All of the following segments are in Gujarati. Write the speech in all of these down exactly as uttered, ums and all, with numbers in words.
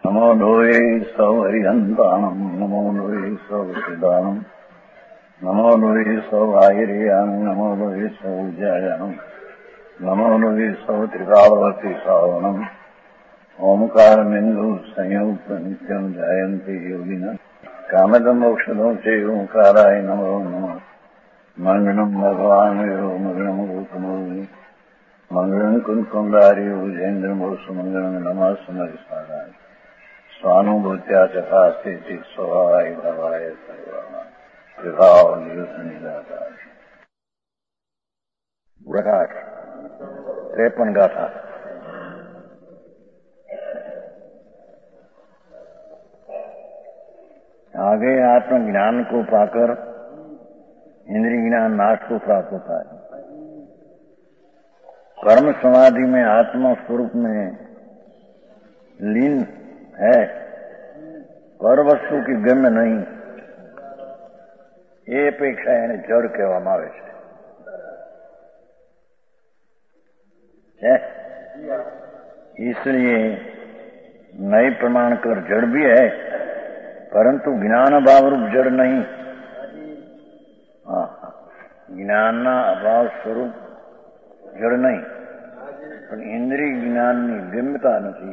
नमो लोये सौहरिहन्ताणम् नमो लोये सौचिदानम् नमो लोये सौभागिर्याम् नमो लोये सौजयानम् नमो लोये सौत्रिकावती सावनम् ओंकारमिन्दु संयुक्त नित्यम् जयन्ति योगिनः कामदम् मोक्षदम् च ओंकाराय नमो नमः मङ्गलम् भगवान् यो मङ्गलम् गौतमोनि मङ्गलम् कुन्कुण्डारि भुजेन्द्रमोसु मङ्गलम् नमः सुमरिसाराय स्वानुभूत्या चकास्ते स्वभावाय भवाय सर्वभाव निदाताय। प्रकाश त्रेपन गाथा। आगे आत्मज्ञान को पाकर इंद्रिय ज्ञान नाश को प्राप्त होता है। कर्म समाधि में आत्मा स्वरूप में लीन है, पर वस्तु की गम्य नहीं, એ અપેક્ષા એને જડ કહેવામાં આવે છે। इसलिए नए प्रमाण कर जड़ भी है, परंतु ज्ञान अभाव रूप जड़ नहीं। हाँ, ज्ञान अभाव स्वरूप जड़ नहीं, પણ ઇન્દ્રિય જ્ઞાનની ગમ્યતા નથી।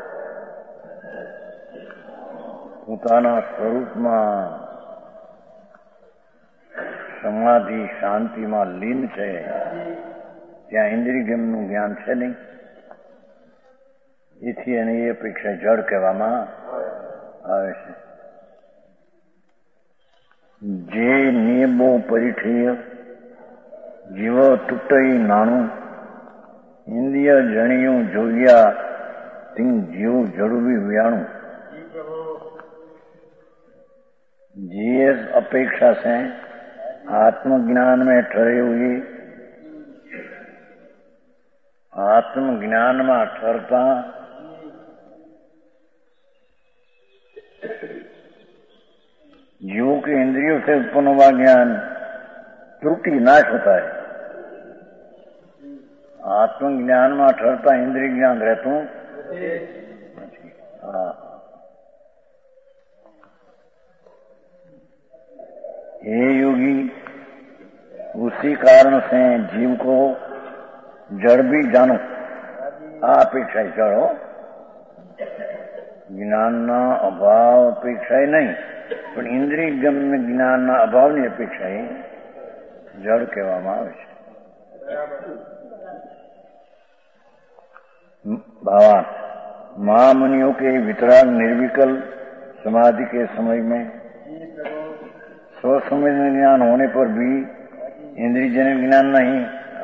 પોતાના સ્વરૂપમાં સમાધિ શાંતિમાં લીન છે, ત્યાં ઇન્દ્રિય ગમનું જ્ઞાન છે નહીં, એથી એને એ અપેક્ષા જડ કહેવામાં આવે છે। જે નિયમો પરિઠીય જીવ તૂટઈ નાણું ઇન્દ્રિય જણિયું જોગ્યા તિંગ જીવ જડું વ્યાણું। जीएस अपेक्षा से आत्मज्ञान में ठहरी हुई, आत्मज्ञान में ठहरता जीवों के इंद्रियों से उत्पन्न हुआ ज्ञान त्रुटि नाश होता है। आत्मज्ञान में ठहरता इंद्रिय ज्ञान रहता हूं। हाँ, हे योगी, उसी कारण से जीव को जड़ भी जानो। आ अपेक्षा जड़ हो, ज्ञान अभाव अपेक्षा नहीं, पर इंद्रिय गम्य ज्ञान अभाव ની અપેક્ષા જड़ કહેવામાં આવે છે। भावार्थ महामुनियों के वितराग निर्विकल समाधि के समय में स्वसंवेद ज्ञान होने पर भी इंद्रिय जन्य ज्ञान नहीं।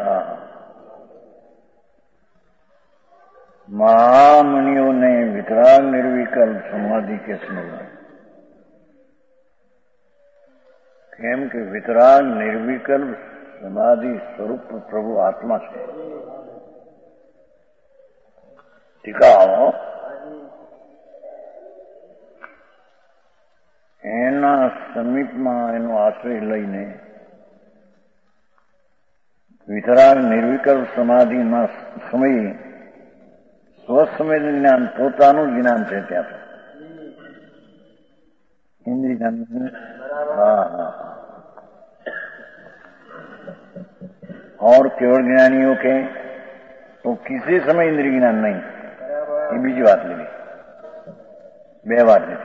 महामुनियों ने वितराग निर्विकल समाधि के समय में, केम के वितराग निर्विकल समाधि स्वरूप प्रभु आत्मा છે। ટીકાઓ એના સમીપમાં એનો આશ્રય લઈને વિતરાગ નિર્વિકલ્પ સમાધિના સમયે સ્વસંવેદ જ્ઞાન પોતાનું જ્ઞાન છે। ત્યાં ઇન્દ્રિય જ્ઞાન। હા હા और केवल ज्ञानियों के तो किसी समय इंद्रिय ज्ञान नहीं। ये बीजी बात लेनी, बे बात लेनी।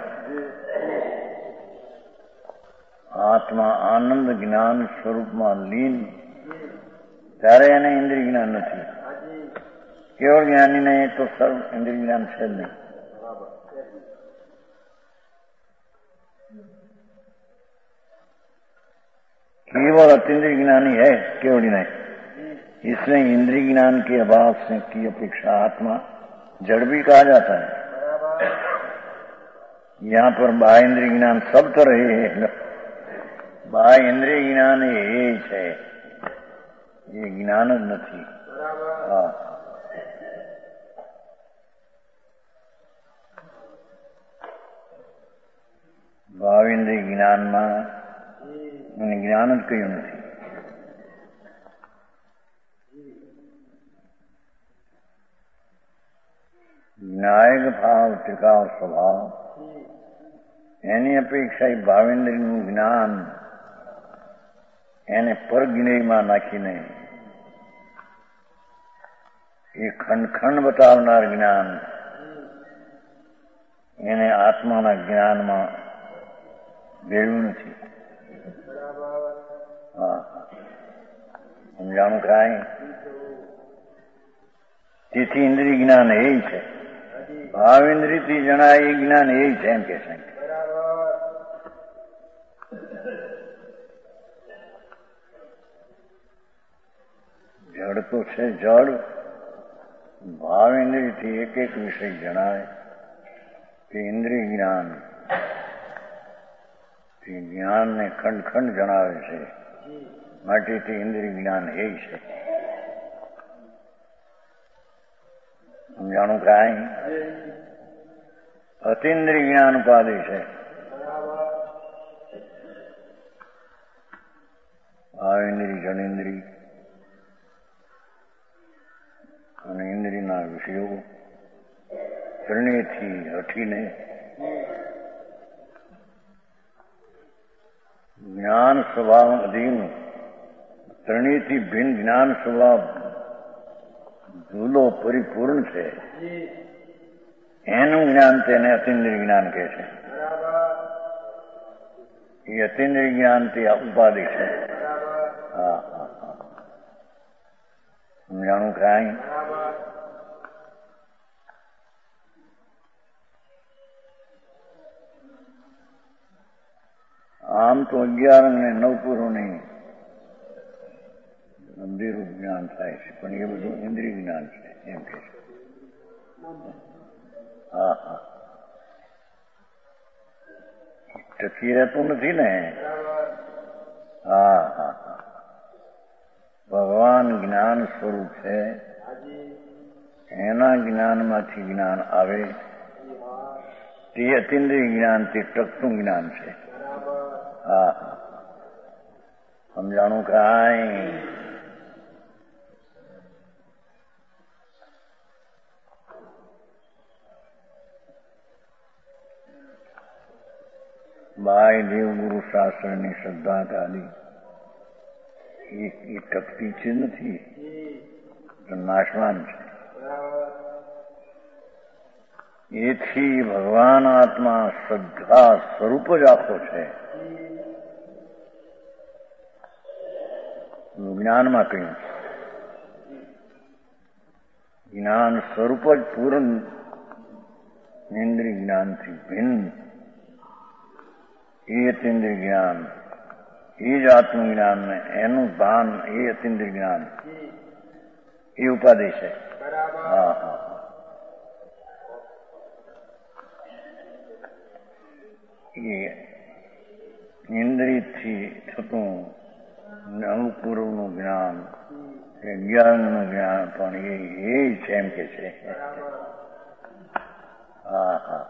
आत्मा आनंद ज्ञान स्वरूपમાં લીન ત્યારે એને ઇન્દ્રિય જ્ઞાન નથી। કેવળ જ્ઞાની ને તો સર્વ ઇન્દ્રિય જ્ઞાન છે જ નહીં। केवल अतीन्द्रिय ज्ञानी है, केवल नहीं। इसलिए इंद्रिय ज्ञान के अभाव से की अपेक्षा आत्मा जड़ भी कहा जाता है। यहाँ पर बाह्य इंद्रिय ज्ञान सब तरह है। बाह्य इंद्रिय ज्ञान એ છે, એ જ્ઞાન જ નથી। હા, ભાવ ઇન્દ્રિય જ્ઞાનમાં અને જ્ઞાન જ કયું નથી। જ્ઞાયક ભાવ ત્રિકાળ સ્વભાવ એની અપેક્ષા ભાવેન્દ્રનું જ્ઞાન એને પરજ્ઞેયમાં નાખીને એ ખંડ ખંડ બતાવનાર જ્ઞાન એને આત્માના જ્ઞાનમાં ભેળ્યું નથી. હા, સમજાણું કાંઈ? તેથી ઇન્દ્રિય જ્ઞાન એ છે. ભાવેન્દ્રિયથી જણાય એ જ્ઞાન એ છે એમ કે છે. જડ તો છે જડ. ભાવેન્દ્રિયથી એક એક વિષય જણાય કે ઇન્દ્રિય જ્ઞાન જ્ઞાનને ખંડ ખંડ જણાવે છે. માટેથી ઇન્દ્રિય જ્ઞાન એ છે. સમજાણું કાંઈ? અતિન્દ્રિય જ્ઞાન ઉપાધિ છે. ભાવેન્દ્રિય જનેન્દ્રિય અને ઇન્દ્રિયના વિષયો ત્રણેયથી હટીને જ્ઞાન સ્વભાવ અધીન ત્રણેયથી ભિન્ન જ્ઞાન સ્વભાવ ધૂલો પરિપૂર્ણ છે. એનું જ્ઞાન તેને અતિન્દ્રિય જ્ઞાન કહે છે. એ અતિન્દ્રિય જ્ઞાન તે ઉપાધિ છે. હા હા હા, સમજાણું કાંઈ? આમ તો અગિયાર અને નવ પુરોની ગંભીરું જ્ઞાન થાય છે, પણ એ બધું ઇન્દ્રિય જ્ઞાન છે એમ કે છે. હા હા, ટકી રહેતું નથી ને. હા હા હા, ભગવાન જ્ઞાન સ્વરૂપ છે. એના જ્ઞાનમાંથી જ્ઞાન આવે તે અતિન્દ્રિય જ્ઞાન, તે ટકતું જ્ઞાન છે. હા હા, સમજાણું કાંઈ? બાય દેવગુરુ શાસ્ત્રની શ્રદ્ધા કાઢી એ ટકતી છે નથી, નાશવાન છે. એથી ભગવાન આત્મા શ્રદ્ધા સ્વરૂપ જ આખો છે. જ્ઞાનમાં કહ્યું જ્ઞાન સ્વરૂપ જ પૂર્ણ ઇન્દ્રિય જ્ઞાનથી ભિન્ન એ અતિન્દ્રિય જ્ઞાન, એ જ આત્મજ્ઞાન ને એનું ભાન એ અતિન્દ્રિય જ્ઞાન એ ઉપાધિ છે. હા હા, એ ઇન્દ્રિયથી થતું અનુપૂર્વનું જ્ઞાન, જ્ઞાનનું જ્ઞાન પણ એ છે એમ કે છે. હા હા,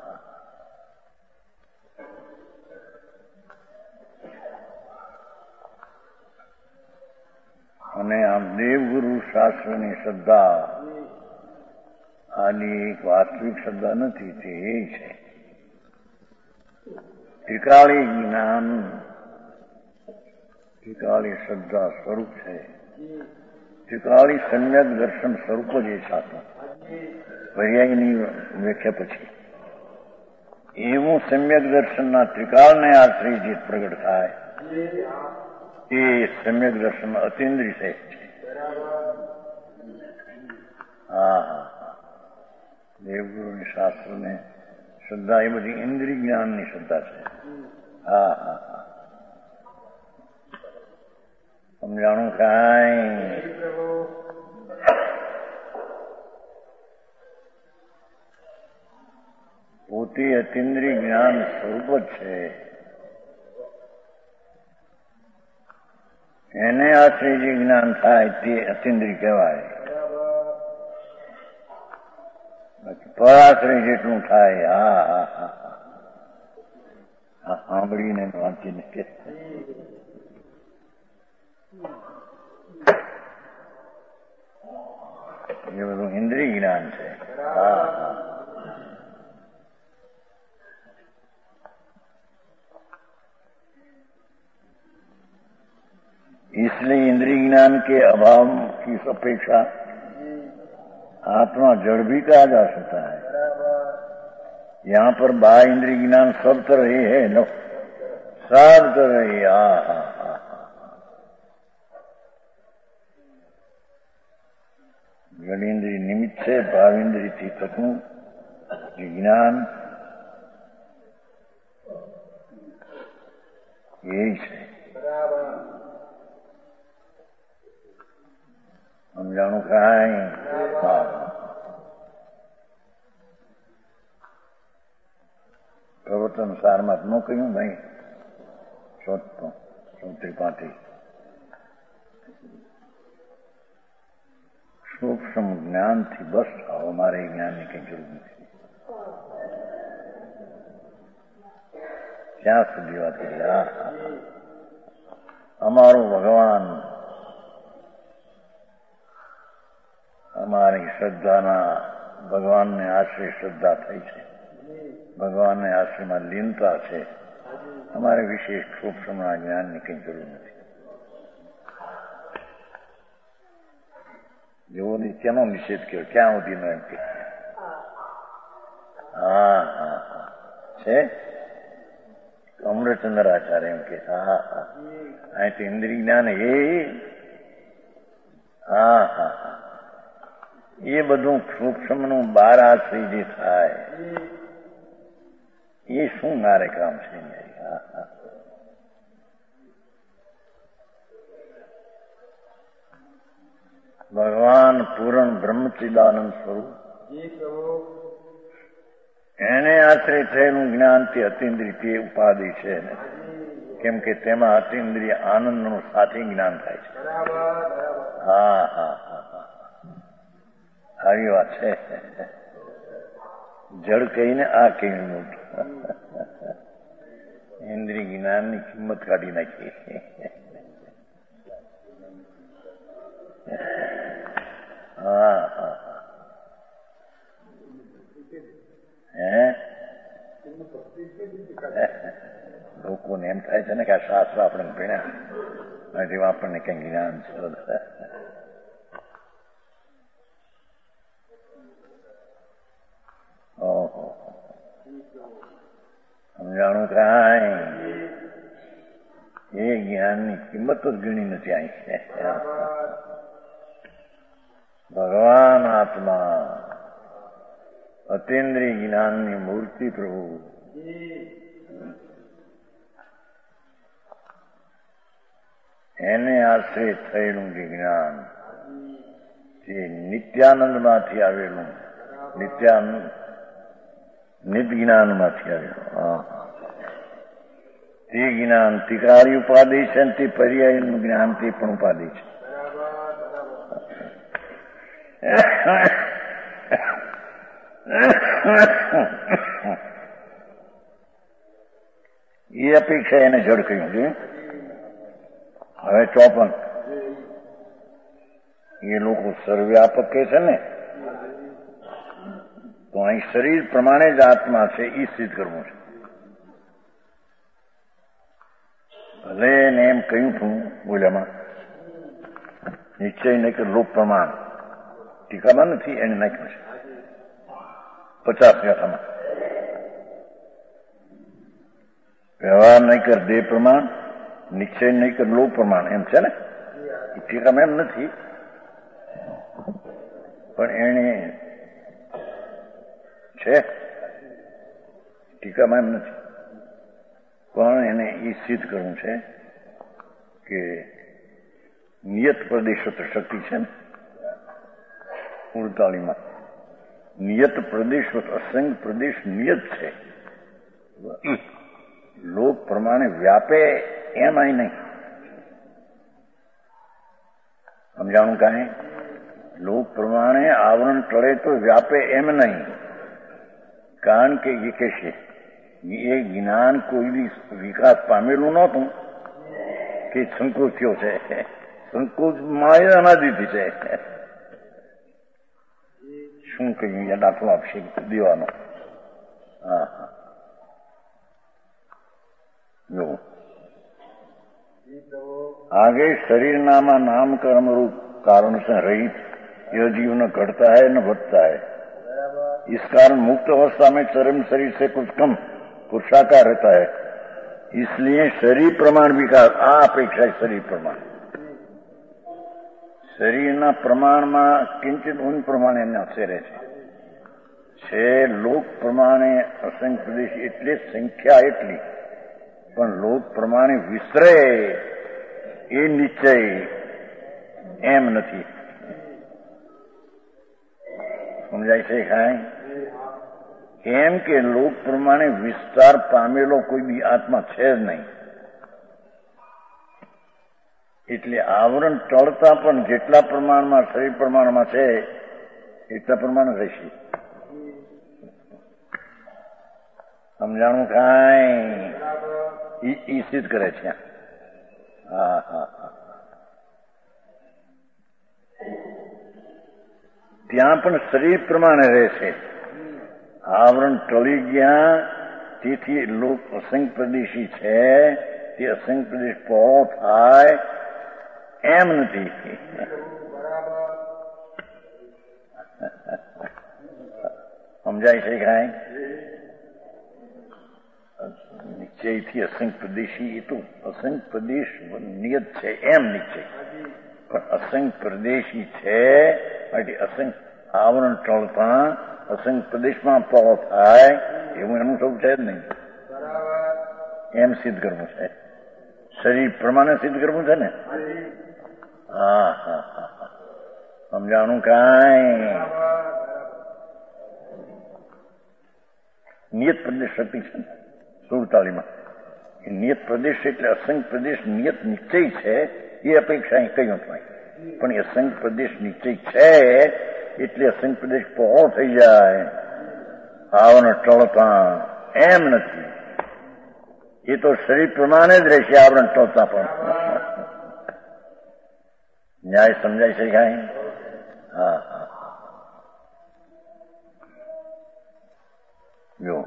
અને આમ દેવગુરુ શાસ્ત્રની શ્રદ્ધા આની એક વાસ્તવિક શ્રદ્ધા નથી, તે એ છે. ત્રિકાળી જ્ઞાન, ત્રિકાળી શ્રદ્ધા સ્વરૂપ છે. ત્રિકાળી સમ્યક દર્શન સ્વરૂપ જ એ શાસ્ત્ર પર્યાયની વ્યાખ્યા પછી એવું સમ્યક દર્શનના ત્રિકાળને આશ્રય જે પ્રગટ થાય એ સમ્યક દર્શન અતિન્દ્રિય છે. હા હા, દેવગુરુની શાસ્ત્રને શ્રદ્ધા એ બધી ઇન્દ્રિય જ્ઞાનની શ્રદ્ધા છે. હા હા હા, સમજાણું કાંઈ? પોતે અતિન્દ્રિય જ્ઞાન સ્વરૂપ જ છે. એને આશ્રય જે જ્ઞાન થાય તે અતિન્દ્રિય કહેવાય. પરાશ્રય જેટલું થાય હા હા હા હા, સાંભળીને વાંચીને કે એ બધું ઇન્દ્રિય જ્ઞાન છે. હા હા, इसलिए इंद्रिय ज्ञान के अभाव की अपेक्षा आत्मा जड़ भी कहा जा सकता है। यहाँ पर बाह्य इंद्रिय ज्ञान सब तरह है, नो सब तरह ही। हा हा हा जड़ इंद्रिय निमित्त છે, ભાવ ઇન્દ્રિયથી થતું જ્ઞાન એ છે। સમજાણું કાંઈ? હા પ્રવર્તન સારમાં ન કહ્યું ભાઈ, શોધતો ચોત્રી પાંત્રી સૂક્ષ્મ જ્ઞાનથી બસ આવો, મારે જ્ઞાનની કઈ જરૂર નથી। ત્યાં સુધી વાત કરી। અમારો ભગવાન અમારી શ્રદ્ધાના ભગવાનને આશ્રય શ્રદ્ધા થઈ છે, ભગવાનને આશ્રયમાં લીનતા છે, અમારે વિશેષ સૂક્ષ્મના જ્ઞાનની કઈ જરૂર નથી। જેવો નિત્યનો નિષેધ કર્યો, ક્યાં સુધીનો એમ કે હા હા હા છે અમૃતચંદ્રાચાર્ય એમ કે હા હા અહીંથી ઇન્દ્રિય જ્ઞાન એ હા હા હા એ બધું સૂક્ષ્મનું બાર આશ્રય જે થાય એ શું મારે કામ છે? હા હા ભગવાન પૂર્ણ બ્રહ્મચિદાનંદ સ્વરૂપ એને આશ્રય થયેલું જ્ઞાનથી અતિન્દ્રિય તે ઉપાધિ છે, કેમ કે તેમાં અતિન્દ્રિય આનંદનું સાથે જ્ઞાન થાય છે। હા હા હા હા આવી વાત છે। જડ કહીને આ કહ્યું ઇન્દ્રિય જ્ઞાનની કિંમત કાઢી નાખી। હા હા હે લોકોને એમ થાય છે ને કે આ શાસ્ત્ર આપણે ભણ્યા નથી, આપણને કઈ જ્ઞાન છે। ઓહો સમજાણું કાંઈ? એ જ્ઞાનની કિંમત જ ગણી નથી આવી। ભગવાન આત્મા અતિન્દ્રિય જ્ઞાનની મૂર્તિ પ્રભુ એને આશ્રય થયેલું જે જ્ઞાન તે નિત્યાનંદમાંથી આવેલું, નિત્યાનંદ નિત જ્ઞાનમાંથી આવેલું તે જ્ઞાન તિકારી ઉપાધિ છે, તે પર્યાયનું જ્ઞાન તે પણ ઉપાધિ છે। એ અપેક્ષા એને જડ કહ્યું છે। હવે ચોપન એ લોકો સર્વ્યાપક કે છે ને, તો અહીં શરીર પ્રમાણે જ આત્મા છે એ સિદ્ધ કરવું છે। ભલે એને એમ કહ્યું છું બોલ્યામાં નિશ્ચય નહીં કે લોક પ્રમાણ ટીકામાં નથી, એને નાખ્યું છે પચાસ વ્યાખામાં। વ્યવહાર નહીં કર દેહ પ્રમાણ, નિશ્ચય નહીં કર લોક પ્રમાણ એમ છે ને, એ ટીકામાં એમ નથી, પણ એને છે ટીકામાં એમ નથી, પણ એને એ સિદ્ધ કરવું છે કે નિયત પ્રદેશોત્ર શક્તિ છે ને ઉડતાલીમાં, નિયત પ્રદેશ અસંગ પ્રદેશ નિયત છે, લોક પ્રમાણે વ્યાપે એમ અહીં નહીં। સમજાણું કાંઈ? લોક પ્રમાણે આવરણ ટળે તો વ્યાપે એમ નહીં, કારણ કે એ કહેશે એ જ્ઞાન કોઈ બી વિકાસ પામેલું નહોતું કે સંકોચ થયો છે, સંકોચ માયા અનાદિથી છે। શું કહ્યું એ દાખલો આપશે દેવાનો? હા હા જો आगे शरीर नामा नाम कर्म रूप कारण से रहित यह जीव न घटता है न बढ़ता है। इस कारण मुक्त अवस्था में चरम शरीर से कुछ कम पुरुषाकार रहता है। इसलिए शरीर प्रमाण विकास आ अपेक्षा शरीर प्रमाण શરીરના પ્રમાણમાં કિંચિત ઊન પ્રમાણે એમને અસરે છે લોક પ્રમાણે અસંખ્ય પ્રદેશ એટલે સંખ્યા એટલી પણ લોક પ્રમાણે વિસરે એ નિશ્ચય એમ નથી. સમજાય છે કાંઈ? એમ કે લોક પ્રમાણે વિસ્તાર પામેલો કોઈ બી આત્મા છે જ નહીં. એટલે આવરણ ટળતા પણ જેટલા પ્રમાણમાં શરીર પ્રમાણમાં છે એટલા પ્રમાણ રહેશે. સમજાણું કાંઈ? ઈ સિદ્ધ કરે છે. હા હા હા ત્યાં પણ શરીર પ્રમાણે રહેશે. આવરણ ટળી ગયા તેથી લોક અસંખ્ય પ્રદેશી છે તે અસંખ્ય પ્રદેશ પહોળો થાય એમ નથી. સમજાય છે કાંઈ? નિશ્ચયથી અસંખ્ય પ્રદેશી એ તો અસંખ્ય પ્રદેશ નિયત છે એમ નિશ્ચય, પણ અસંખ્ય પ્રદેશી છે માટે અસંખ્ય આવરણ ટળતા અસંખ્ય પ્રદેશમાં પહોળો થાય એવું એનું સૌ છે જ નહીં. એમ સિદ્ધ કરવું છે. શરીર પ્રમાણે સિદ્ધ કરવું છે ને. હા હા હા સમજાણું કાંઈ? નિયત પ્રદેશ શક્તિ છે ને સુડતાલીમાં. એ નિયત પ્રદેશ એટલે અસંખ્ય પ્રદેશ નિયત નિશ્ચય છે એ અપેક્ષા અહીં કહ્યું પણ એ અસંખ્ય પ્રદેશ નિશ્ચય છે એટલે અસંખ્ય પ્રદેશ પહોળો થઈ જાય આવરણ ટળતા એમ નથી. એ તો શરીર પ્રમાણે જ રહેશે આવરણ ટળતા પણ. ન્યાય સમજાય છે કાંઈ? હા હા જો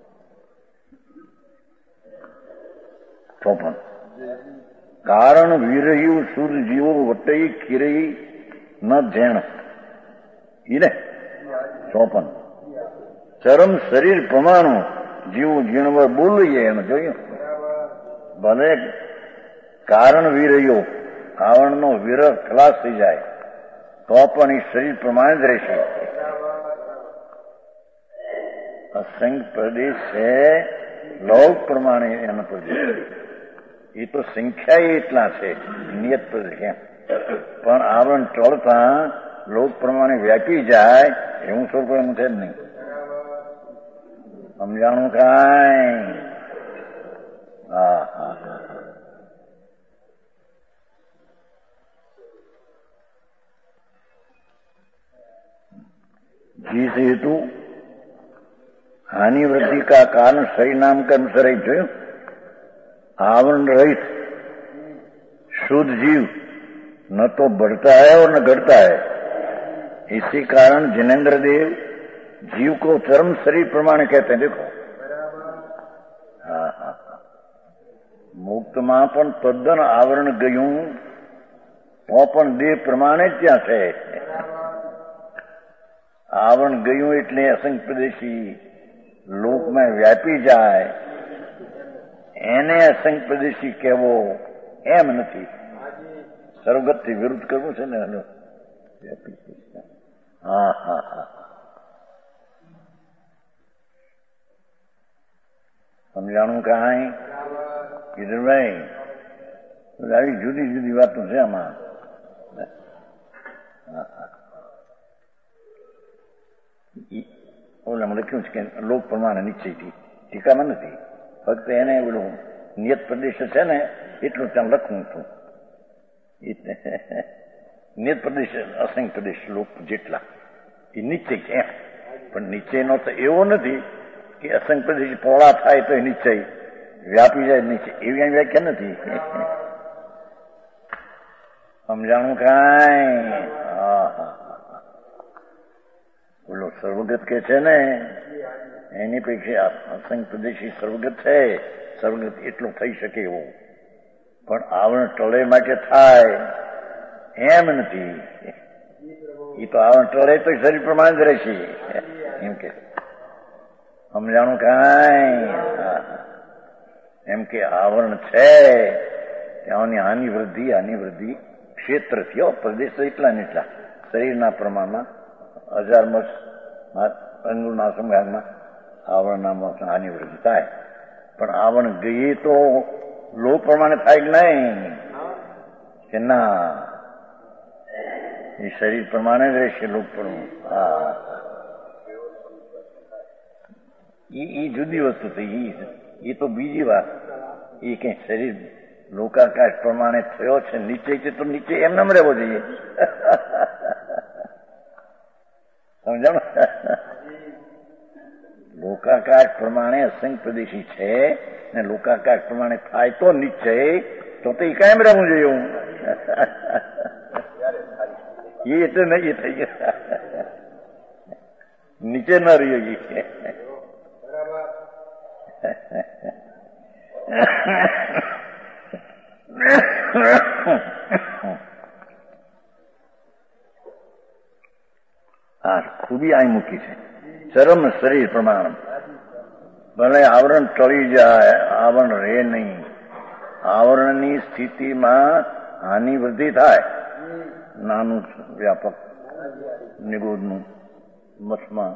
તો પણ કારણ વિરહ્યું શુદ્ધ જીવો વટઈ ખીરઈ ન જેણ ઈને ચોપન ચરમ શરીર પ્રમાણું જીવું જીણવર બોલીએ એમ જોયું. ભલે કારણ વિરહ્યો આવરણનો વિરહ ખલાસ થઈ જાય તો પણ એ શરીર પ્રમાણે જ રહેશે. અસંખ્ય પ્રદેશ છે લોક પ્રમાણે એનો પ્રદેશ એ તો સંખ્યા એટલા છે નિયત પ્રદેશ પણ આવરણ ટળતા લોક પ્રમાણે વ્યાપી જાય એવું સ્વરૂપ એમ છે જ નહીં. સમજાણું કાંઈ? હા હા जिस हेतु हानि वृद्धि का कारण सही नाम कर्म से रहित है, आवरण रहित शुद्ध जीव न तो बढ़ता है और न घटता है. इसी कारण जिनेन्द्र देव जीव को चरम शरीर प्रमाण कहते हैं. देखो हाँ हाँ मुक्त में पण तद्दन आवरण गયું तो पण देह प्रमाणे જ ત્યાં છે. આવરણ ગયું એટલે અસંખ્ય પ્રદેશી લોકમાં વ્યાપી જાય એને અસંખ્ય પ્રદેશી કહેવો એમ નથી. સર્વગતથી વિરુદ્ધ કરવું છે ને. હા હા હા સમજાણું કાંઈ? કિશોરભાઈ આવી જુદી જુદી વાતો છે આમાં. ઓલામાં લખ્યું છે કે લોક પ્રમાણે નિશ્ચયથી ટીકામાં નથી, ફક્ત એને ઓલું નિયત પ્રદેશ છે ને એટલું ત્યાં લખવું હતું. નિયત પ્રદેશ અસંખ્ય પ્રદેશ લોક જેટલા એ નિશ્ચય છે એમ, પણ નિશ્ચયનો તો એવો નથી કે અસંખ્ય પ્રદેશ પહોળા થાય તો એ નિશ્ચય વ્યાપી જાય નિશ્ચય એવી અહીં વ્યાખ્યા નથી. સમજાણું કાંઈ? હા હા બોલો સર્વગત કે છે ને એની પૈકી અસંખ્ય પ્રદેશી સર્વગત છે. સર્વગત એટલું થઈ શકે એવું પણ આવરણ ટળે માટે થાય એમ નથી. એ તો આવરણ ટળે તો શરીર પ્રમાણે જ રહેશે એમ કે સમજાણું કાંઈ. એમ કે આવરણ છે ત્યાંની હાનિ વૃદ્ધિ હાનિ વૃદ્ધિ ક્ષેત્ર થયો પ્રદેશ એટલા ને એટલા શરીરના પ્રમાણમાં હજાર મસ અંગુળના સમભાગમાં આવરણના હાનિ વૃદ્ધિ થાય. પણ આવરણ ગઈએ તો લોક પ્રમાણે થાય કે નહીં કે ના એ શરીર પ્રમાણે જ રહેશે લોક પ્રમાણે. હા એ જુદી વસ્તુ થઈ. એ તો બીજી વાત. એ કઈ શરીર લોકાકાશ પ્રમાણે થયો છે નીચે છે તો નીચે એમને એમ રહેવો જોઈએ. સમજાણું? લોકાકાશ પ્રમાણે અસંખ્ય પ્રદેશી છે ને લોકાકાશ પ્રમાણે થાય તો નિશ્ચય તો તો એ કાયમ રહેવું જોઈએ. હું એ એટલે નહીં થઈ ગયા નીચે ન રહી. હા ખૂબી અહીં મૂકી છે. ચરમ શરીર પ્રમાણ ભલે આવરણ ટળી જાય આવરણ રહે નહીં. આવરણની સ્થિતિમાં હાનિ વૃદ્ધિ થાય. નાનું વ્યાપક નિગોદનું મઠમાં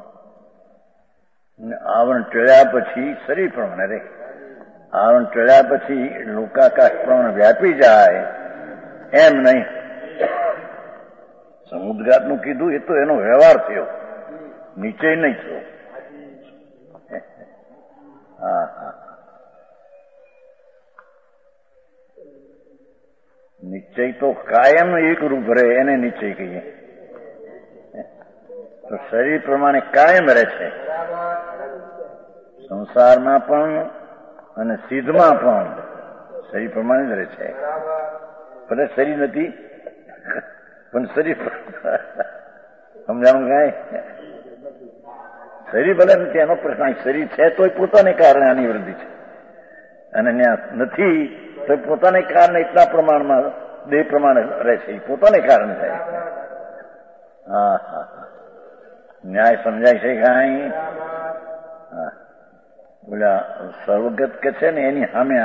આવરણ ટળ્યા પછી શરીર પ્રમાણે રહે. આવરણ ટળ્યા પછી લોકાકાશ પ્રમાણે વ્યાપી જાય એમ નહીં. સમુદ્રઘાતનું કીધું એ તો એનો વ્યવહાર થયો નીચે નહીં થયો. હા હા નિશ્ચય તો કાયમ એક રૂપ રહે એને નિશ્ચય કહીએ. તો શરીર પ્રમાણે કાયમ રહે છે સંસારમાં પણ અને સિદ્ધમાં પણ શરીર પ્રમાણે જ રહે છે. ભલે શરીર નથી પણ શરીર સમજાણું કાંઈ શરીર ભલે નથી એનો પ્રશ્ન. શરીર છે તો પોતાને કારણે આની વૃદ્ધિ છે અને ત્યાં નથી તો પોતાને કારણે એટલા પ્રમાણમાં દેહ પ્રમાણે રહે છે. એ પોતાને કારણે થાય. હા હા ન્યાય સમજાય છે કાંઈ? હા બોલા સર્વગત કે છે ને એની સામે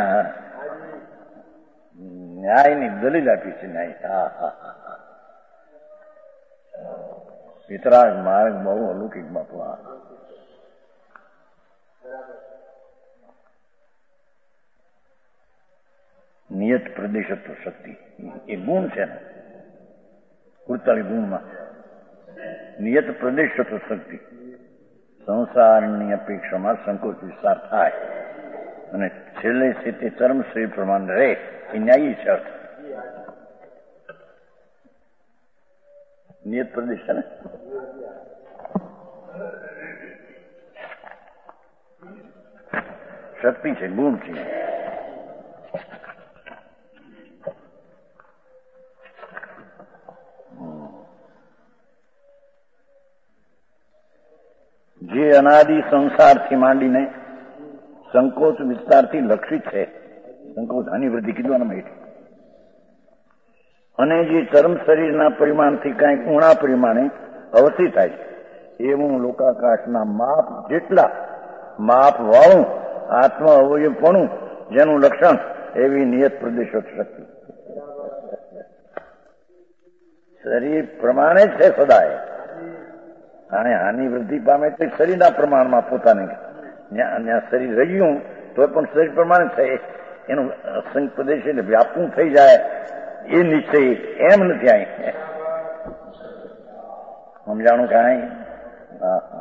ન્યાયની દલીલ આપી છે. ન્યાય હા હા હા વિતરાગ માર્ગ બહુ અલૌકિક બાપુ. હા નિયત પ્રદેશત્વ શક્તિ એ ગુણ છે ને કુડતાળી ગુણમાં નિયત પ્રદેશત્વ શક્તિ સંસારની અપેક્ષામાં સંકોચ વિસ્તાર થાય અને છેલ્લે છે તે ચરમ શરીર પ્રમાણે રહે એ ન્યાયી છે. અર્થ નિયત પ્રદેશ છે ને શક્તિ છે ગુણ છે. જે અનાદિ સંસારથી માંડીને સંકોચ વિસ્તારથી લક્ષિત છે. સંકોચ આની વૃદ્ધિ કીધું હેઠ અને જે ચરમ શરીરના પરિમાણથી કાંઈક ઊણા પરિમાણે અવસ્થિત થાય છે એવું લોકાકાશના માપ જેટલા માપ વાળું આત્મ અવયવપણું જેનું લક્ષણ એવી નિયત પ્રદેશો શક્તિ શરીર પ્રમાણે જ છે સદાય. અને હાનિ વૃદ્ધિ પામે તો શરીરના પ્રમાણમાં પોતાને ત્યાં શરીર રહ્યું તો પણ શરીર પ્રમાણે થાય. એનું અસંખ્ય પ્રદેશ એટલે વ્યાપવું થઈ જાય એ નિશ્ચય એમ નથી. અહીં સમજાણું કાંઈ? હા હા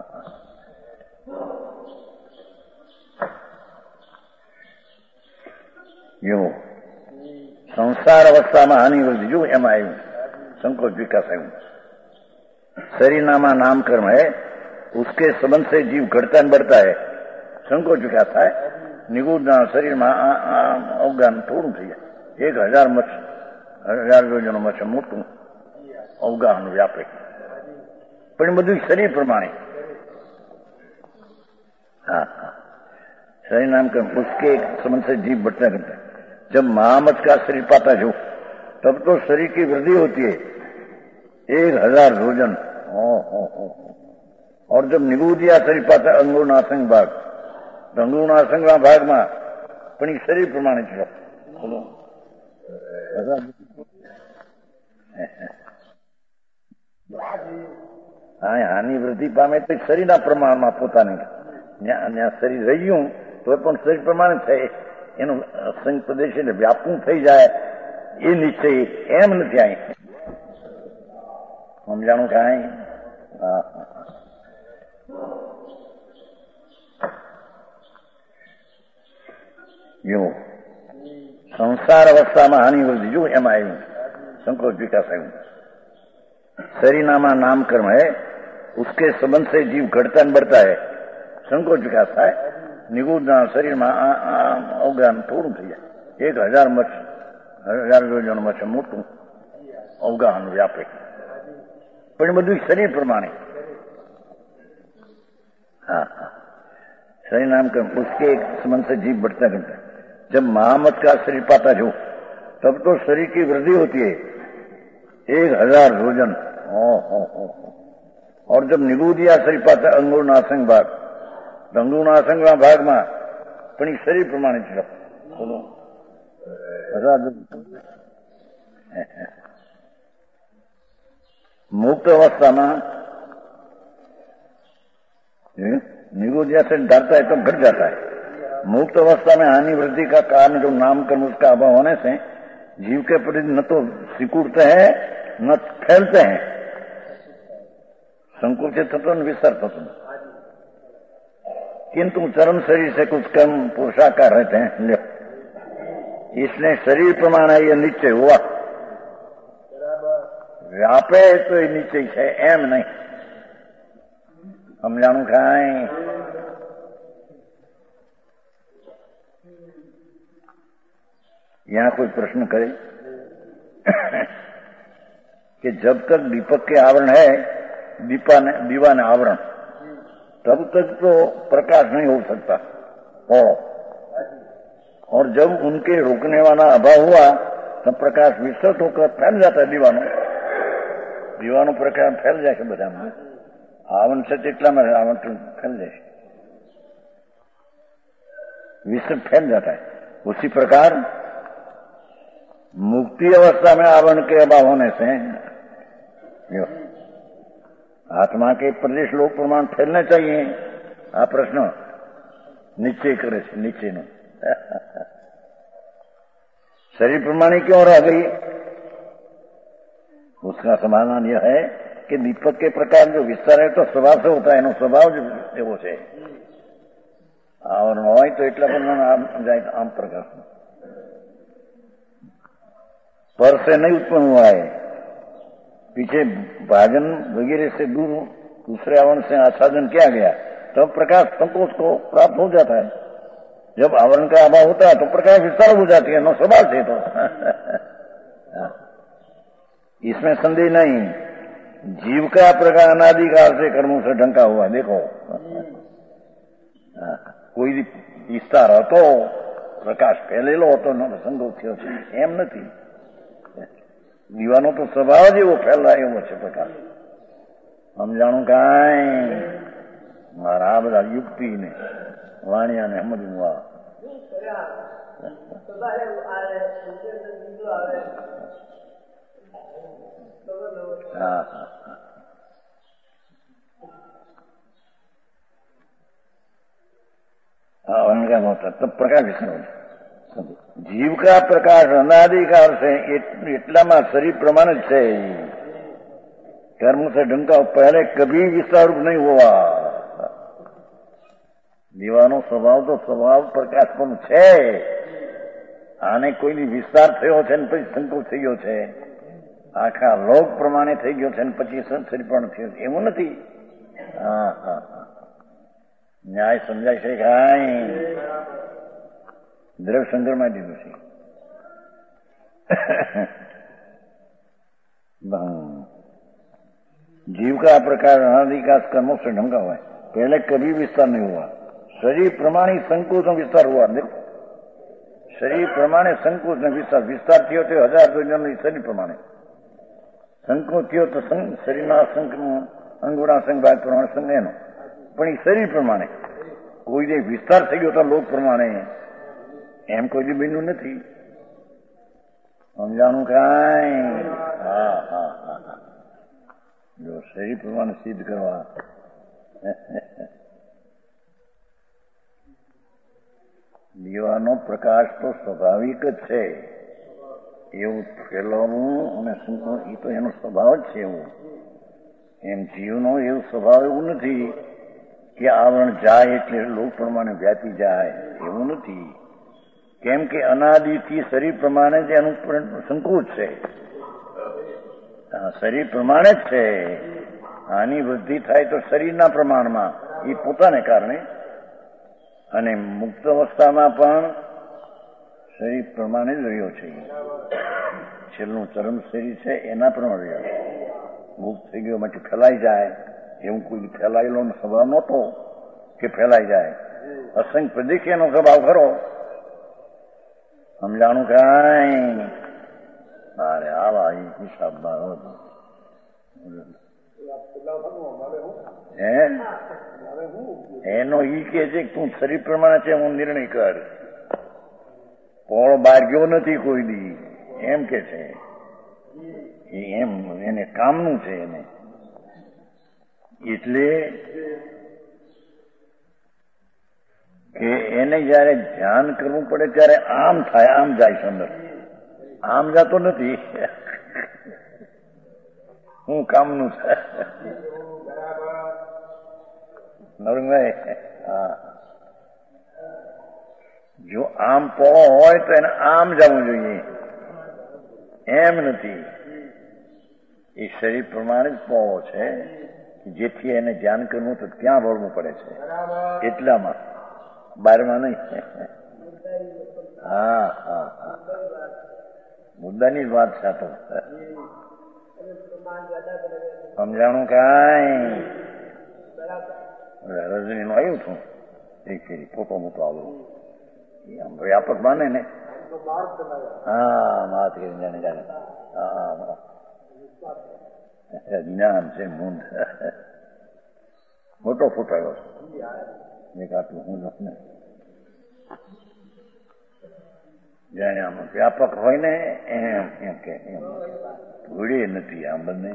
એવું સંસાર અવસ્થામાં હાનિ વૃદ્ધિ જો એમાં આવ્યું संकोच विकास है. शरीर नामा नाम कर्म है उसके संबंध से जीव घटता है बढ़ता है. संकोच विकास है. निगूढ़ शरीर में अवगान थोड़ू थी जाए. एक हजार मच हजार योजन मच मोटू अवगान व्यापे पण बधु शरीर प्रमाणे. हाँ हाँ शरीर नाम कर्म उसके संबंध से जीव बढ़ता घटता है. जब महामत का शरीर पाता जो तब तो शरीर की वृद्धि होती है एक हजार योजन। और जब निगूदिया शरीर पाता अंगुनासंग भाग तो अंगुनासंग भाग में पण शरीर प्रमाणे चलो बोलो हाँ हानि वृद्धि पामे तो शरीर प्रमाण में पोता शरीर रही तो शरीर प्रमाण है એનો સંગ પ્રદેશ એટલે વ્યાપવું થઈ જાય એ નિશ્ચય એમ નથી આય સમજાણું કાંઈ જો સંસાર અવસ્થામાં હાનિ વૃદ્ધિ જો એમાં આવ્યું સંકોચ વિકાસ આવ્યું शरीरनामा नाम कर्म है उसके संबंध से जीव घटता न बढ़ता है संकोच विकास था निगूढ़ शरीर में अवगान थोड़ू थी जाए एक हजार मच हजार योजन मच मोटू अवगान व्यापे पण बधु शरीर प्रमाणे हाँ हाँ शरीर नाम कर्म उसके संबंध से जीव बढ़ता घटता जब महामत का शरीर पाता जो तब तो शरीर की वृद्धि होती है एक हजार योजन। और जब निगूदिया शरीर पाता अंगुनासंग भाग तो अंगुनासंग भाग में पण शरीर प्रमाणे चलो बोलो मुक्त अवस्था में निगूदिया से डरता है तो घट जाता है। मुक्त अवस्था में हानि वृद्धि का कारण जो नाम कर्म उसका अभाव होने से जीव के प्रति न तो सिकुड़ते हैं न फैलते हैं संकुचित थतो न विस्तार थतो किंतु चरम शरीर से कुछ कम पुरुषाकार रहते हैं ले इसने शरीर प्रमाण है ये निश्चय हुआ व्यापे तो ये निश्चय है एम नहीं हम जानू खाए यहां कोई प्रश्न करे कि जब तक दीपक के आवरण है दीपा ने दीवा ने आवरण तब तक तो प्रकाश नहीं हो सकता हो और जब उनके रोकने वाला अभाव हुआ तब प्रकाश विस्तृत होकर फैल जाता है दीवानो दीवानो प्रकाश फैल जाए બધા में आवरण से तेटला में आवरण फैल जाए विस्तृत फैल जाता है। उसी प्रकार मुक्ति अवस्था में आवरण के अभाव होने से आत्मा के प्रदेश लोक प्रमाण फैलने चाहिए। आ प्रश्न निश्चय करे निश्चय नो शरीर प्रमाणी क्यों रह गई उसका समाधान यह है कि दीपक के प्रकार जो विस्तार है तो स्वभाव से होता है एनो स्वभाव जो एवो छे आवरण होय तो એટલા પ્રમાણ આમ જાય આમ પ્રકાશ पर से नहीं उत्पन्न हुआ है पीछे भाजन वगैरह से दूर दूसरे आवरण से आच्छादन किया गया तब तो प्रकाश संकोच को प्राप्त हो जाता है। जब आवरण का अभाव होता है तो प्रकाश विस्तार हो जाती है नो स्वभाव से तो इसमें संदेह नहीं। जीव का प्रकार अनादिकाल से कर्मों से ढंका हुआ देखो कोई विस्तार हो तो प्रकाश फैलेलो तो न संकोच थयो छे एम नहीं दीवानो तो स्वभाव जी वो फैल रहा है वो प्रकाश हम जानू काई मारा बधा युक्ति ने वाणिया ने समझ हुआ हाँ हाँ उनका होता तब प्रकाश विष्णु जीव का प्रकाश अनादिकाल से इतलामा शरीर प्रमाण है कर्म से ढंका पहले कभी विस्तार नहीं हुआ। दीवानो स्वभाव तो स्वभाव प्रकाशपन है आने कोई विस्तार थयो छे ने पछी संकोच थयो छे आखा लोक प्रमाणे थई गयो छे ने पछी शरीरपण थयो छे एवुं नथी। हाँ हाँ न्याय समजाय छे काई द्रव्य संग्रह में दीधु छे जीव का प्रकार अनादिकाल कर्मों से ढंगा हुआ है पहले कभी विस्तार नहीं हुआ। शरीर प्रमाणी संकोच विस्तार हुआ देखो શરીર પ્રમાણે સંકોચ ને વિસ્તાર. વિસ્તાર થયો તો હજાર યોજન શરીર પ્રમાણે, સંકોચ થયો તો શરીરના સંક અંગોના સંઘ ભાગ પ્રમાણે સંઘ એનો, પણ એ શરીર પ્રમાણે. કોઈ જે વિસ્તાર થઈ ગયો તો લોક પ્રમાણે, એમ કોઈ દી બન્યું નથી. સમજાણું કાંઈ? હા હા હા હા. જો શરીર પ્રમાણે સિદ્ધ કરવા દીવાનો પ્રકાશ તો સ્વાભાવિક જ છે, એવું ફેલાવવું અને શું એ તો એનો સ્વભાવ જ છે. એવું એમ જીવનો એવો સ્વભાવ એવું નથી કે આવરણ જાય એટલે લોક પ્રમાણે વ્યાપી જાય, એવું નથી. કેમ કે અનાદિથી શરીર પ્રમાણે જ એનું સંકોચ છે, શરીર પ્રમાણે જ છે. આની વૃદ્ધિ થાય તો શરીરના પ્રમાણમાં, એ પોતાને કારણે. અને મુક્ત અવસ્થામાં પણ શરીર પ્રમાણે જ રહ્યો છે. છેલ્લું ચરમ શરીર છે એના પ્રમાણે રહ્યો. મુક્ત થઈ ગયો માટે ફેલાઈ જાય એવું કોઈ ફેલાયેલો સ્વભાવ નહોતો કે ફેલાઈ જાય. અસંખ્ય પ્રદેશ એનો સ્વભાવ ખરો. સમજાણું કાંઈ? મારે આવા હિસાબમાં હે એનો ઈ કે છે કે તું શરીર પ્રમાણે છે, હું નિર્ણય કર. પોળો બહાર ગયો નથી કોઈ દી, એમ કે છે. એમ એને કામનું છે એને. એટલે કે એને જયારે ધ્યાન કરવું પડે ત્યારે આમ થાય, આમ જાય છે અંદર, આમ જતો નથી. હું કામનું છે નવરંગભાઈ. હા, જો આમ પોળો હોય તો એને આમ જવું જોઈએ, એમ નથી. એ શરીર પ્રમાણે જ પોળો છે, જેથી એને ધ્યાન કરવું તો ત્યાં વળવું પડે છે, એટલામાં, બારમાં નહીં. હા હા હા, મુદ્દાની જ વાત છે. તો સમજાણું કાંઈ? રજની નું આવ્યું છું એક ફેરી, ફોટો મોટો આવ્યો, આમ વ્યાપક માને ને. હા, વાત કરી જાણે જાણે. હા, જ્ઞાન છે મૂંડ. મોટો ફોટો આવ્યો છે એક આટલું હું ને, જાણે આમ વ્યાપક હોય ને એમ એમ કે એમ ભૂડે નથી. આમ બંને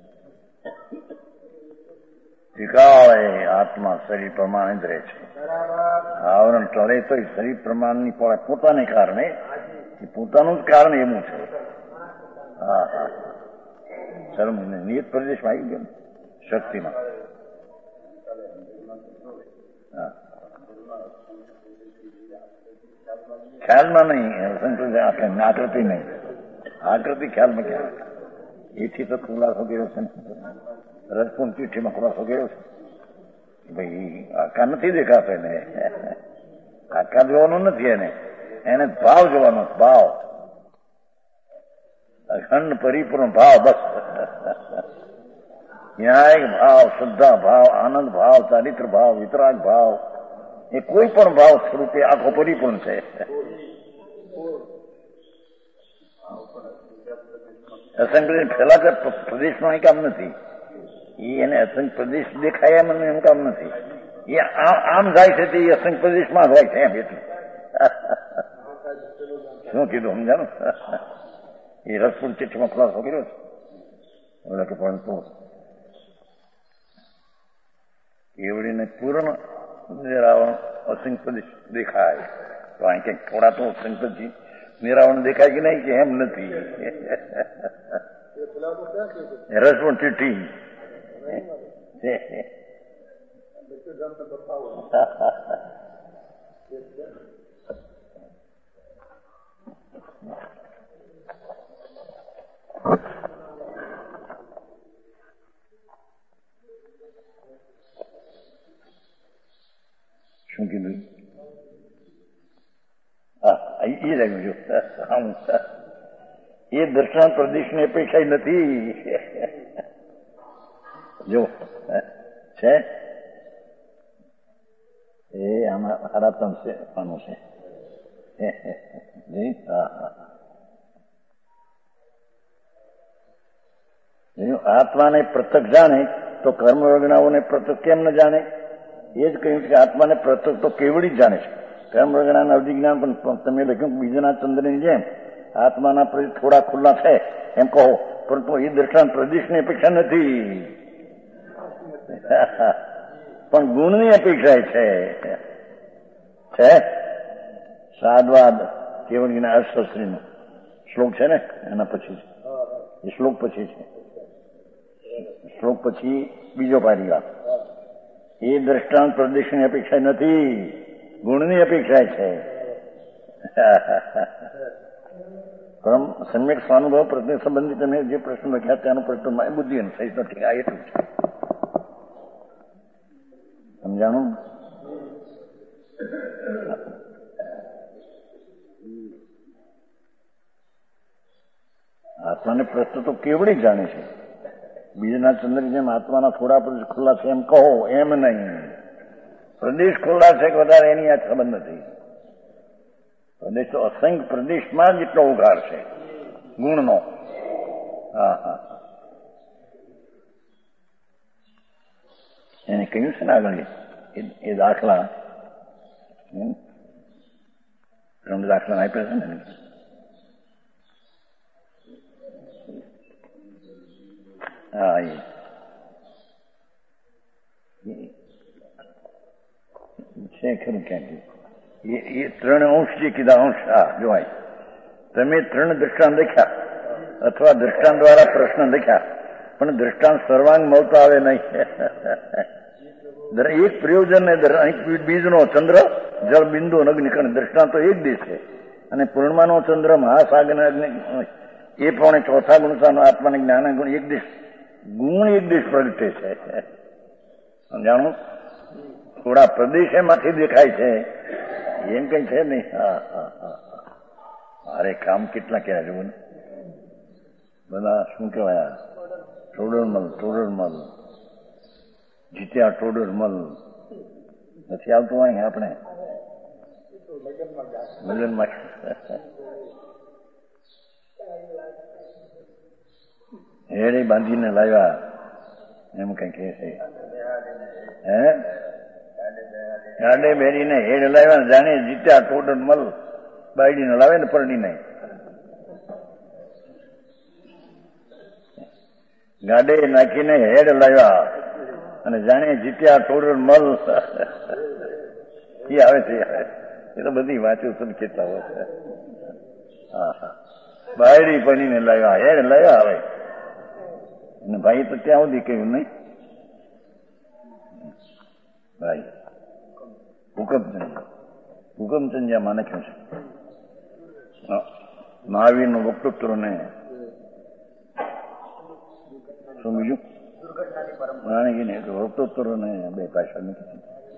ટીકાળે આત્મા શરીર પ્રમાણે જ રહે છે. આવરણ ટળે તો શરીર પ્રમાણની પોતાને કારણે, પોતાનું જ કારણ એવું છે. હા હા, ચરમ નિયત પ્રદેશમાં આવી ગયો શક્તિમાં. હા, ખ્યાલમાં નહીં, આકૃતિ નહીં. આકૃતિ ખ્યાલમાં ક્યાં? એથી તો ખુલાસો કર્યો છે ને, રસપૂર્ણ ચિઠ્ઠીમાં ખુલાસો કર્યો છે કે ભાઈ આકાર નથી દેખાતો એને, આકાર જોવાનો નથી એને, એને ભાવ જોવાનો, ભાવ, અખંડ પરિપૂર્ણ ભાવ. બસ ન્યાય ભાવ, શ્રદ્ધા ભાવ, આનંદ ભાવ, ચારિત્ર ભાવ, વિતરાગ ભાવ, એ કોઈ પણ ભાવ સ્વરૂપે આખો પરિપૂર્ણ છે. અસંખ્ય ફેલાતા પ્રદેશમાં કામ નથી. એ એને અસંખ્ય પ્રદેશ દેખાય એમ એમ કામ નથી. એ આમ જાય છે તે અસંખ્ય પ્રદેશમાં હોય છે એમ. એટલું શું કીધું સમજાનું? એ રસપૂર્ણ ચિઠ્ઠીમાં ખુલાસો કર્યો છે. પરંતુ એવડીને પૂર્ણ નિરાવરણ અસંખ્ય પ્રદેશ દેખાય તો અહીં કંઈક થોડા તો અસંખ્ય નિરાવરણ દેખાય કે નહીં, કે એમ નથી. રસપૂર્ણ ચિઠ્ઠી શું કીધું? હા, એ લાગ્યું જો એ દર્શન પ્રદેશની અપેક્ષા નથી. જો છે એ આમાં સાડા ત્રણ છે આનું છે આત્માને પ્રત્યક્ષ જાણે તો કર્મ વગણાઓને પ્રત્યક્ષ કેમ ન જાણે? એ જ કહ્યું કે આત્માને પ્રત્યક્ષ તો કેવડી જ જાણે છે. કર્મ વગણાના અધિજ્ઞાન પણ તમે લખ્યું બીજાના ચંદ્રની જેમ આત્માના પ્રદેશ થોડા ખુલ્લા છે એમ કહો, પરંતુ એ દ્રષ્ટાંત પ્રદેશની અપેક્ષા નથી, પણ ગુણની અપેક્ષા છે. છે સાદવાદ કેવળના અર્થશાસ્ત્રીનો શ્લોક છે ને, એના પછી એ શ્લોક પછી છે. શ્લોક પછી બીજો પારિવાર. એ દ્રષ્ટાંત પ્રદેશની અપેક્ષા નથી, ગુણની અપેક્ષા છે. પરમ સમ્યક સ્વાનુભવ પ્રત્યે સંબંધિત તમે જે પ્રશ્ન લખ્યા ત્યાંનો પ્રશ્ન બુદ્ધિ અને સહિત નથી. આ એટલું છે. સમજાણું? આત્માને પ્રશ્ન તો કેવડી જાણે છે. બીજાના ચંદ્ર જેમ આત્માના થોડા પ્રદેશ ખુલ્લા છે એમ કહો, એમ નહીં. પ્રદેશ ખુલ્લા છે કે વધારે એની આ સંબંધ નથી. પ્રદેશ તો અસંખ્ય પ્રદેશમાં જ એટલો ઉઘાડ છે ગુણનો. હા હા એને કહ્યું છે ને આગળ એ દાખલા ત્રણ દાખલા આપ્યા છે ને. હા એ છે ખરું ક્યાંક એ ત્રણ અંશ જે કીધા અંશ. હા જોવાય તમે ત્રણ દ્રષ્ટાંત દેખ્યા અથવા દ્રષ્ટાંત દ્વારા પ્રશ્ન દેખ્યા, પણ દ્રષ્ટાંત સર્વાંગ મળતો આવે નહીં. એક પ્રયોજન ને બીજનો ચંદ્ર જળ બિંદુ અગ્નિકણ દ્રષ્ટાંત તો એક દેશ છે, અને પૂર્ણમાનો ચંદ્ર મહાસાગર અગ્નિ એ પણ ચોથા ગુણસાનો આત્માને જ્ઞાન ગુણ એક દેશ ગુણ એક દેશ પ્રગટે છે. સમજાણું? થોડા પ્રદેશ એમાંથી દેખાય છે એમ કઈ છે નહીં. હા હા હા અરે કામ કેટલા કહેવાય જવું ને બધા શું કહેવાય ટોડરમલ ટોડરમલ જીત્યા ટોડરમલ નથી આવતું હોય આપણે ભજનમાં. હેડે બાંધીને લાવ્યા એમ કઈ કહે છે. હે ગાડે બેરીને હેડ લાવ્યા જાણે જીત્યા ટોડરમલ. બાયડીને લાવે ને પરડીને ગાડે નાખીને હેડ લાવ્યા અને જાણે જીત્યા ટોડર મલ. એ આવે છે એ તો બધી વાંચ્યું છું કેટલા હોય છે. હા હા બાયડી પડીને લાવ્યા હેડ લાવ્યા આવે અને ભાઈ તો ત્યાં સુધી કહ્યું નહીં ભાઈ હુકમચંદ હુકમચંદ માને કહ્યું છે મહાવીરનું વક્તૃત્વ ને શું બીજું રાણીગીને વક્તૃત્વ ને બે ભાષા નથી.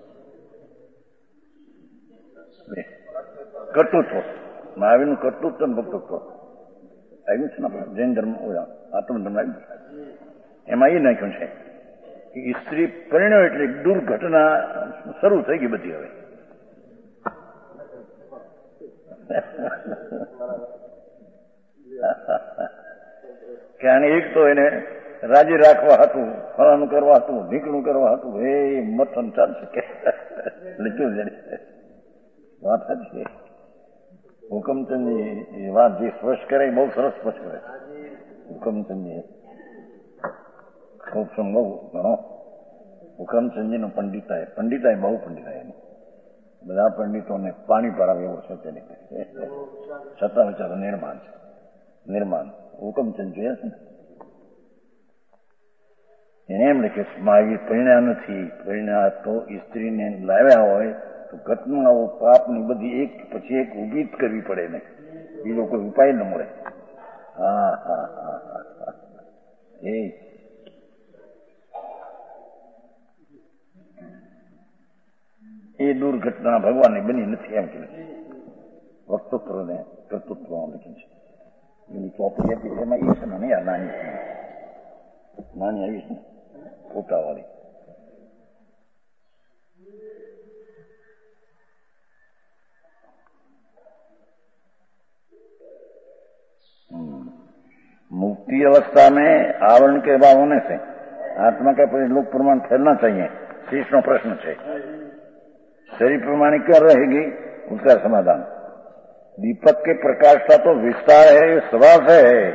કર્તૃત્વ મહાવીરનું કર્તૃત્વ ને વક્તૃત્વ આવ્યું છે ને જૈન ધર્મ આત્મધર્મ આવ્યું એમાં એ નાખ્યું છે કે સ્ત્રી પરિણ્યો એટલે દુર્ઘટના શરૂ થઈ ગઈ બધી. હવે કે એક તો એને રાજી રાખવા હતું, ફળાનું કરવા હતું, ઢીકણું કરવા હતું, એ મથન ચાલશે કે લખ્યું છે વાત છે. હુકમચંદજી વાત જે સ્પષ્ટ કરે બહુ સરસ સ્પષ્ટ કરે. હુકમચંદજી ખૂબ બહુ ઘણો હુકમચંદજી નો પંડિતાય પંડિતાય બહુ પંડિતાય એનો બધા પંડિતોને પાણી પડાવે એવો છે તેને છતાં વિચારો નિર્માણ છે. નિર્માણ હુકમચંદ જોયા છે ને એને એમ લખે મહાવીર પરિણ્યા નથી. પરિણ્યા તો સ્ત્રીને લાવ્યા હોય તો ઘટનાઓ પાપની બધી એક પછી એક ઉભી જ કરવી પડે ને એ લોકો ઉપાય ન મળે. હા હા હા હા એ એ દુર્ઘટના ભગવાનની બની નથી એમ કે વક્તૃત્વ ને કર્તૃત્વ લખ્યું છે. એની ચોપડી આપી છે એમાં એ છે ને નહીં આ નાની નાની આવી છે ને ફોટાવાળી. मुक्ति अवस्था में आवरण के अभाव होने से आत्मा का लोक प्रमाण फैलना चाहिए, शेष नो प्रश्न है। शरीर प्रमाण क्या रहेगी, उसका समाधान। दीपक के प्रकाश का तो विस्तार है, ये स्वभाव है।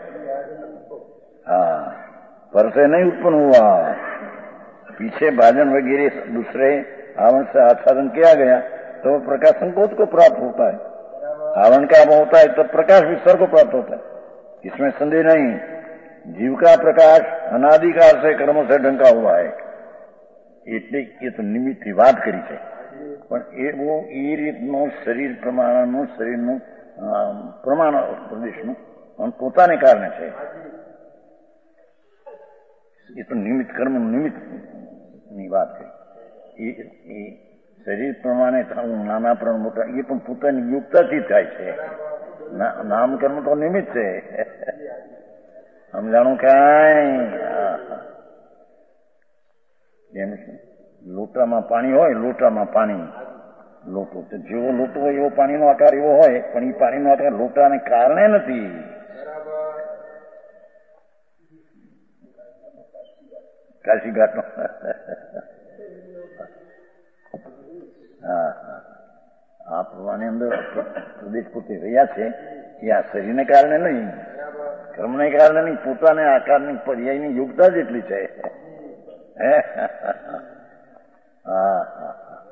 हाँ, पर से नहीं उत्पन्न हुआ, पीछे भाजन वगैरह दूसरे आवरण से आच्छादन किया गया तो प्रकाश संकोच को प्राप्त होता है। आवरण का अभाव होता है तो प्रकाश विस्तार को प्राप्त होता है, इसमें संदेह नहीं। जीव का प्रकाश अनादिकाल से कर्मों से ढंका हुआ है, એટલે એ તો નિમિત્તની વાત કરી છે, પણ એવો એ રીતનું શરીર પ્રમાણનું શરીરનું પ્રમાણ પ્રદેશનું પોતાને કારણે છે। એ તો નિમિત્ત કર્મનું નિમિત્તની વાત કરી। એ શરીર પ્રમાણે થવું નાના પ્રાણ મોટા એ પણ પોતાની યુક્તથી થાય છે। નામકર્મ તો નિમિત્ત છે, સમજાણું કાંઈ। જેમ લોટામાં પાણી હોય, લોટામાં પાણી લોટો તો જેવો લોટો હોય એવો પાણીનો આકાર એવો હોય, પણ એ પાણીનો આકાર લોટાને કારણે નથી। કાશીઘાટનો હા આ પ્રમાણે અંદર પ્રદેશ પોતે રહ્યા છે એ આ શરીરને કારણે નહીં, કર્મને કારણે નહીં, પોતાને આકારની પર્યાયની યોગ્યતા જ એટલી છે। હા હા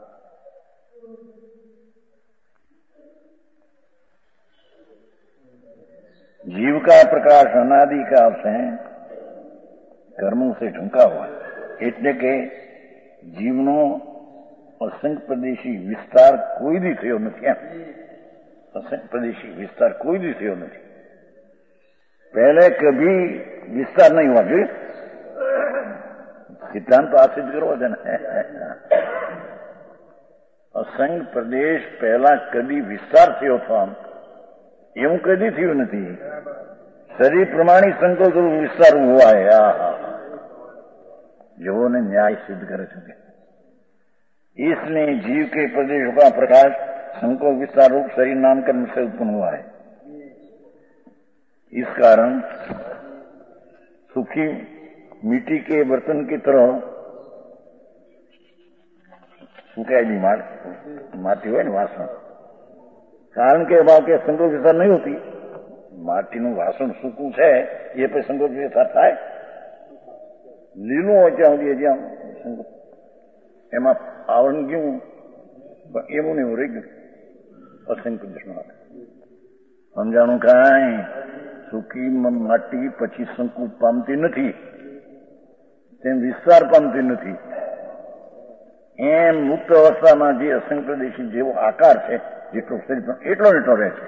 जीव का प्रकाश अनादिकाल से कर्मों से ढंका हुआ है, એટલે કે જીવનો અસંખ્ય પ્રદેશી વિસ્તાર કોઈ દી થયો નથી। એમ અસંખ્ય પ્રદેશી વિસ્તાર કોઈ દી થયો નથી। पहले कभी विस्तार नहीं हुआ जी, सिद्धांत तो आप सिद्ध करो છે ને। અસંખ્ય પ્રદેશ પહેલા કદી વિસ્તાર થયો હતો આમ એવું કદી થયું નથી। शरीर प्रमाणी संकोच विस्तार हुआ है। आ जो ने न्याय सिद्ध करे चुके, इसलिए जीव के प्रदेशों का प्रकाश संकोच विस्तार रूप शरीर नामकरण से उत्पन्न हुआ है। इस कारण सूखी मिट्टी के बर्तन की तरह सूखाएगी माटी हो वासन, कारण के अभाव के संकोच विस्तार नहीं होती। માટીનું વાસણ સૂકું છે એ પછી સંકોચ વિસ્તાર થાય? લીલું હોય ત્યાં સુધી જ્યાં એમાં આવરણ ગયું એવું ને એવું રહી ગયું। અસંખ્ય દુશ્મન સમજાણું કાંઈ? સૂકી માટી પછી સંકુચ પામતી નથી, તેમ વિસ્તાર પામતી નથી। એમ મુક્ત અવસ્થામાં જે અસંખ્ય પ્રદેશી જેવો આકાર છે જેટલો શરીર એટલો ને એટલો રહે છે।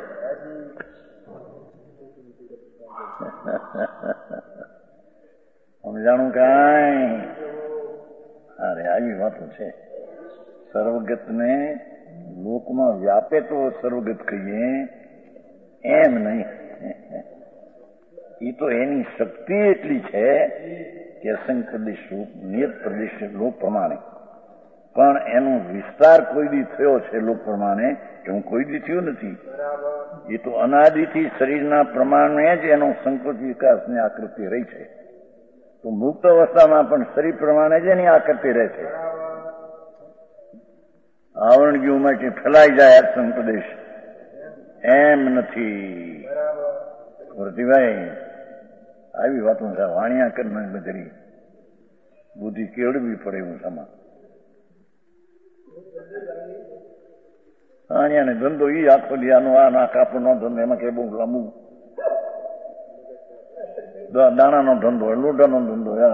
સમજાણું કાંઈ? અરે આવી વાતો છે। સર્વગતને લોકમાં વ્યાપે તો સર્વગત કહીએ એમ નહીં। એ તો એની શક્તિ એટલી છે કે અસંખ્ય પ્રદેશ રૂપ નિયત પ્રદેશ લોક પ્રમાણે, પણ એનો વિસ્તાર કોઈ દી થયો છે લોક પ્રમાણે એવું કોઈ દી થયું નથી। એ તો અનાદિથી શરીરના પ્રમાણે જ એનો સંકોચ વિકાસની આકૃતિ રહી છે। તો મુક્ત અવસ્થામાં પણ શરીર પ્રમાણે જ એની આકૃતિ રહે છે। આવરણગીઓ માટે ફેલાઈ જાય સંપ્રદેશ એમ નથી। વર્તીભાઈ આવી વાતો વાણિયા કરના બધી બુદ્ધિ કેળવી પડે એવું સમા અહીંયા ધંધો ઈ આખો દિયાનો આ ના કાપડનો ધંધો, એમાં કઈ બહુ લાંબુ દાણાનો ધંધો હોય, લોઢાનો ધંધો હોય,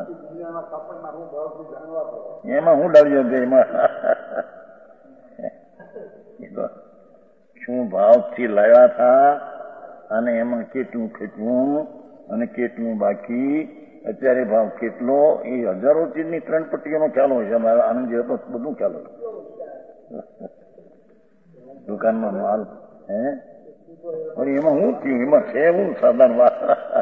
એમાં હું ડાળી જાય એમાં શું ભાવથી લાવ્યા હતા અને એમાં કેટલું કેટલું અને કેટલું બાકી, અત્યારે ભાવ કેટલો, એ હજારો ચીજની ત્રણ પટ્ટીઓનો ખ્યાલ હોય છે। મારા આનંદ જે હતો બધું ખ્યાલ હોય દુકાનમાં માલ હે, પણ એમાં શું થયું, એમાં છે એવું સાધારણ વાત।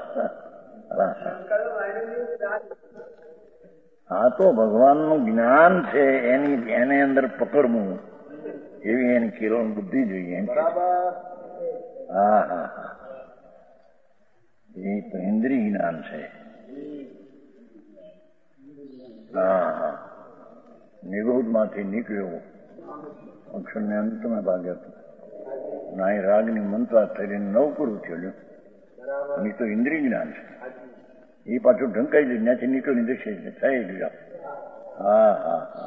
આ તો ભગવાનનું જ્ઞાન છે, એની એને અંદર પકડવું એવી એની કિરણ બુદ્ધિ જોઈએ। હા હા હા એ તો ઇન્દ્રિય જ્ઞાન છે. હા હા નિરોધમાંથી નીકળ્યો અક્ષરને અંતમાં ભાગ્યા હતો. ના રાગની મંત્રા થઈને નવકુરું થયું. અને તો ઇન્દ્રિય જ્ઞાન છે. એ પાછું ઢંકાઈ જાય ત્યાંથી નીકળી જશે થઈ ગયા. હા હા હા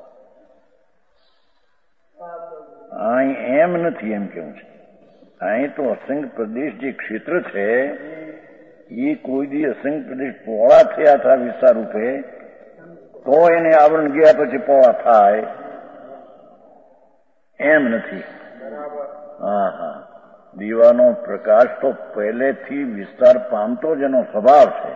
અહીં એમ નથી એમ કેવું છે. અહીં તો અસંગ પ્રદેશ જે ક્ષેત્ર છે એ કોઈ દી અસંગ પ્રદેશ પહોળા થયા હતા વિસ્તાર રૂપે તો એને આવરણ ગયા પછી પહોળા થાય એમ નથી. હા હા દીવાનો પ્રકાશ તો પહેલેથી વિસ્તાર પામતો જ એનો સ્વભાવ છે.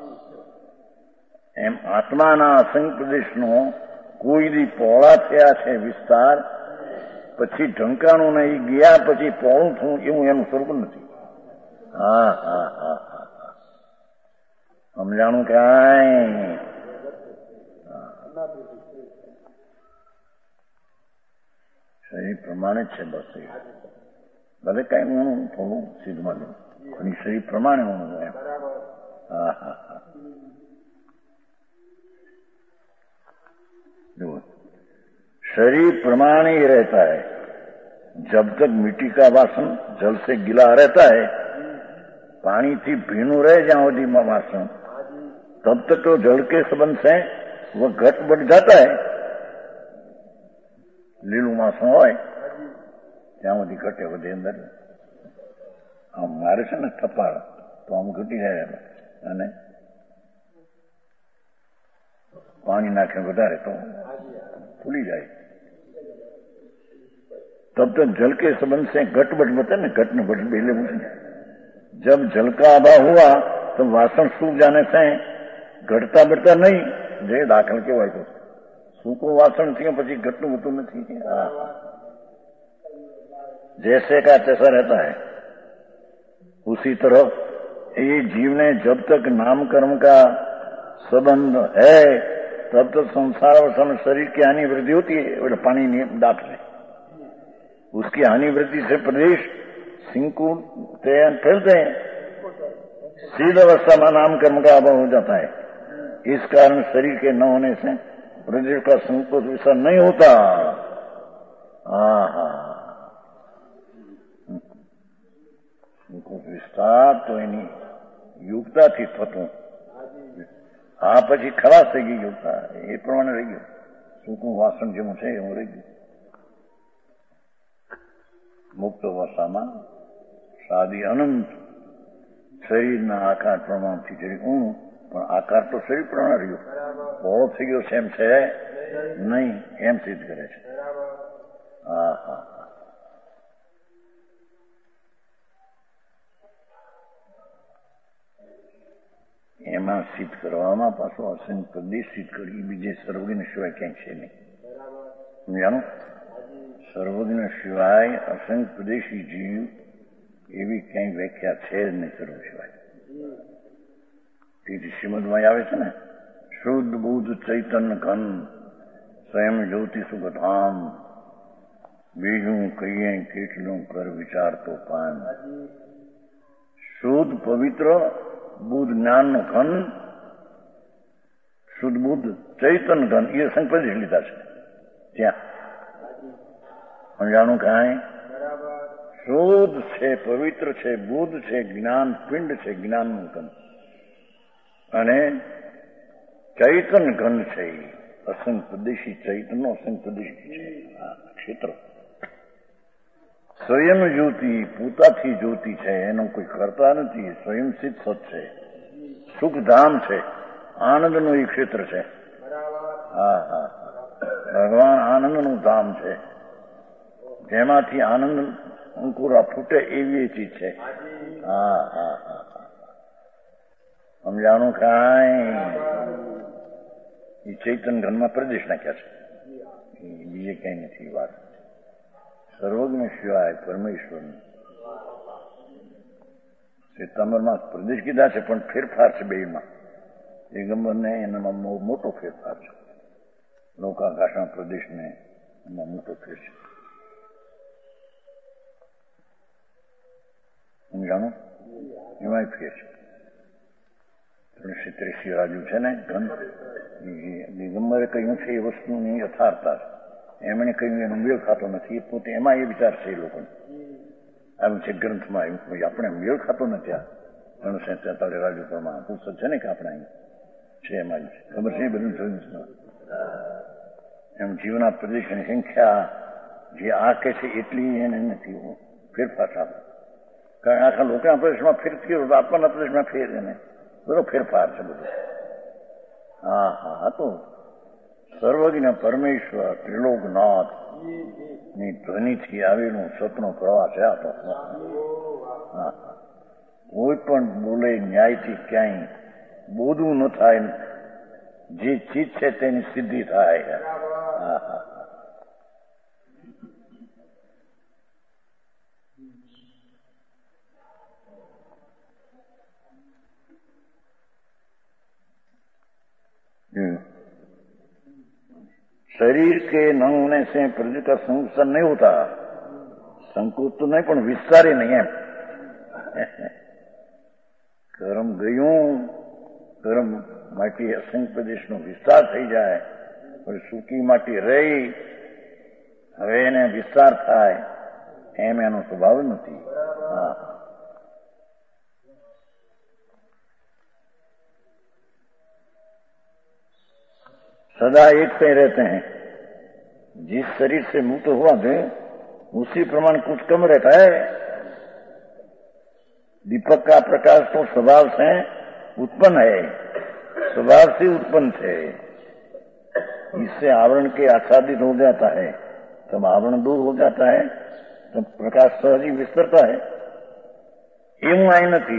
એમ આત્માના અસંગ પ્રદેશનો કોઈ દી પહોળા થયા છે વિસ્તાર પછી ઢંકાણું નહીં ગયા પછી પહોળું થયું એવું એનું સ્વરૂપ નથી. હા હા હા હા સમજાણું કાંઈ શરીર પ્રમાણે જ છે. બસ ભલે કઈ હું થોડું સિદ્ધમાં લઉં અને શરીર પ્રમાણે હું એમ. હા હા હા शरीर प्रमाण ही रहता है. जब तक मिट्टी का वासन जल से गिला रहता है, पानी थी भीनू रहे जहां वही वासन, तब तक तो जल के संबंध से वह घट बढ़ जाता है. લીલું વાસણ હોય ત્યાં સુધી ઘટે બધે અંદર. આમ મારે છે ને થપાડ તો આમ ઘટી જાય અને પાણી નાખે વધારે તો फूली जाए. तब तक जल के संबंध से घट बट बता ना घट न बट बेले मुझे. जब जल का अभाव हुआ तो वासन सूख जाने से घटता बढ़ता नहीं. जे दाखल के वाय तो सूखो वासन थी પછી ઘટનું હોતું નથી. जैसे का तैसा रहता है. उसी तरह ये जीव ने जब तक नाम कर्म का संबंध है तब तो संसार और समय शरीर की हानि वृद्धि होती है. और पानी नहीं दाखिल उसकी हानि वृद्धि से प्रदेश सिंकु फैलते हैं. सीध अवस्था में नाम कर्म का अभाव हो जाता है. इस कारण शरीर के न होने से प्रदेश का संकोच विस्तार नहीं होता. हाँ हाँ संकोच विस्तार तो एनी युक्ता थी थતું. આ પછી ખલાસ થઈ ગઈ યોગતા એ પ્રમાણે રહી ગયું. સૂકું વાસણ જેવું છે એવું રહી ગયું. મુક્ત અવસ્થામાં સાદી અનંત શરીરના આકાર પ્રમાણથી જરી ઊંઘ પણ આકાર તો શરીર પ્રમાણે રહ્યો. પહોળો થઈ ગયો છે એમ છે નહીં એમ સિદ્ધ કરે છે. હા હા એમાં સિદ્ધ કરવામાં પાછો અસંગ પ્રદેશ સિદ્ધ કરી બીજે સર્વજ્ઞ સિવાય ક્યાંય છે નહીં. સમજાણું? સર્વજ્ઞ સિવાય અસંગ પ્રદેશી જીવ એવી ક્યાંય વ્યાખ્યા છે જ નહીં સર્વ સિવાય. તેથી શ્રીમદમાં આવે છે ને શુદ્ધ બુદ્ધ ચૈતન્ય ઘન સ્વયં જ્યોતિ સુગધામ બીજું કહીએ કેટલું કર વિચાર તો પાન. શુદ્ધ પવિત્ર બુદ્ધ જ્ઞાનનો ઘન શુદ્ધ બુદ્ધ ચૈતન્ય ઘન એ સંપ્રદેશ લીધા છે ત્યાં. સમજાણું કાંઈ? શુદ્ધ છે પવિત્ર છે બુદ્ધ છે જ્ઞાન પિંડ છે જ્ઞાનનું ઘન અને ચૈતન્ય ઘન છે. અસંગ પ્રદેશી ચૈતન્ય અસંગ પ્રદેશી છે ક્ષેત્ર. સ્વયં જ્યોતિ પોતાથી જ્યોતિ છે એનો કોઈ કરતા નથી. સ્વયં સિદ્ધ સત છે. સુખધામ છે. આનંદનું એ ક્ષેત્ર છે. હા હા ભગવાન આનંદનું ધામ છે. જેમાંથી આનંદ અંકુરા ફૂટે એવી ચીજ છે. હા હા હા સમજાણું કાંઈ? એ ચૈતન્ય ઘનમાં પ્રદેશ નાખ્યા છે. બીજે કઈ નથી વાત. સર્વજ્ઞ સિવાય પરમેશ્વરનું સિતંબરમાં પ્રદેશ કીધા છે પણ ફેરફાર છે બેમાં. દિગંબરને એનામાં મોટો ફેરફાર છે. લોકાકાશના પ્રદેશને એમાં મોટો ફેર છે. સમજાણું? એમાંય ફેર છે. ત્રણસો ત્રીસી રાજુ છે ને ગ્રંથ, દિગંબરે કહ્યું છે એ વસ્તુની યથાર્થતા છે. એમણે કહ્યું એનો મેળ ખાતો નથી, એ પોતે એમાં એ વિચાર છે એ લોકોને. આવ્યું છે ગ્રંથમાં, આવ્યું આપણે મેળ ખાતો નથી. આ ત્રણસો તેતાલીસ રાજુ પ્રમાણ પુસ્તક છે ને કે આપણે અહીં છે, એમાં ખબર છે બધું જોયું છે. એમ જીવના પ્રદેશની સંખ્યા જે આ કે છે એટલી એને નથી ફેરફાર થતો. કારણ આખા લોકોના પ્રદેશમાં ફેર થયો, આત્માના પ્રદેશમાં ફેર એને બધો ફેરફાર છે બધો. હા હા હા તો સર્વજ્ઞ પરમેશ્વર ત્રિલોકનાથ ની ધ્વનિથી આવેલું સતનો પ્રવાહ છે આ તો. હા, કોઈ પણ બોલે ન્યાયથી ક્યાંય બોધવું ન થાય, જે ચીજ છે તેની સિદ્ધિ થાય. હા હા शरीर के नंगने से प्रजा का संकुचन नहीं होता. संकुच तो नहीं પણ વિસ્તારે નહીં એમ. કર્મ ગયું, કર્મ માટી અસંગ પ્રદેશનો વિસ્તાર થઈ જાય, પછી સૂકી માટી રહી, હવે એને વિસ્તાર થાય, એમ એનો સ્વભાવ નથી. હા सदा एक पे रहते हैं. जिस शरीर से मुक्त हुआ थे उसी प्रमाण कुछ कम रहता है. दीपक का प्रकाश तो स्वभाव से उत्पन्न है, स्वभाव से उत्पन्न थे. इससे आवरण के आच्छादित हो जाता है, तब आवरण दूर हो जाता है, तब प्रकाश सहज ही विस्तरता है. એવું આય નથી.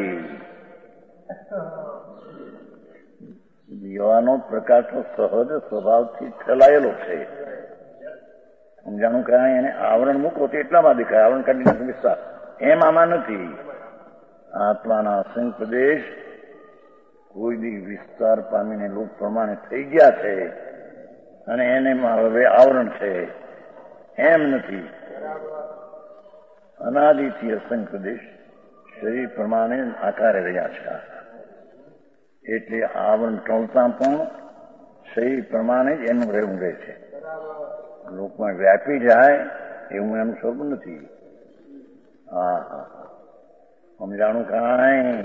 દીવાનો પ્રકાશ તો સહજ સ્વભાવથી ફેલાયેલો છે. સમજાણું? કાંઈ એને આવરણ મૂકો તો એટલામાં દેખાય, આવરણ કાઢીને વિસ્તાર. એમ આમાં નથી. આત્માના અસંગ પ્રદેશ કોઈ દી વિસ્તાર પામીને લોક પ્રમાણે થઈ ગયા છે અને એને હવે આવરણ છે, એમ નથી. અનાદિથી અસંગ પ્રદેશ શરીર પ્રમાણે આકારે રહ્યા છે. એટલે આવરણ ટળતા પણ શરીર પ્રમાણે જ એનું રહેવું રહે છે. લોકમાં વ્યાપી જાય એવું એનું સ્વરૂપ નથી. હા હા સમજાણું? કાંઈ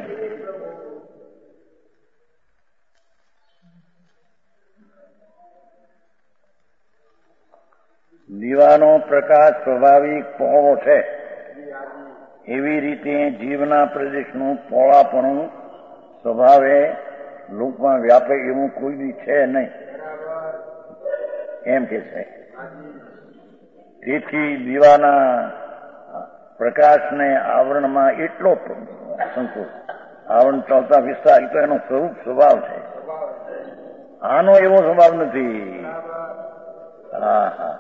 દીવાનો પ્રકાશ સ્વાભાવિક પહોળો છે, એવી રીતે જીવના પ્રદેશનું પહોળાપણું સ્વભાવે લોકમાં વ્યાપે એવું કોઈ બી છે નહીં, એમ કે છે. તેથી દીવાના પ્રકાશને આવરણમાં એટલો સંકોચ, આવરણ ચાલતા વિસ્તાર તો એનો સ્વરૂપ સ્વભાવ છે. આનો એવો સ્વભાવ નથી. હા હા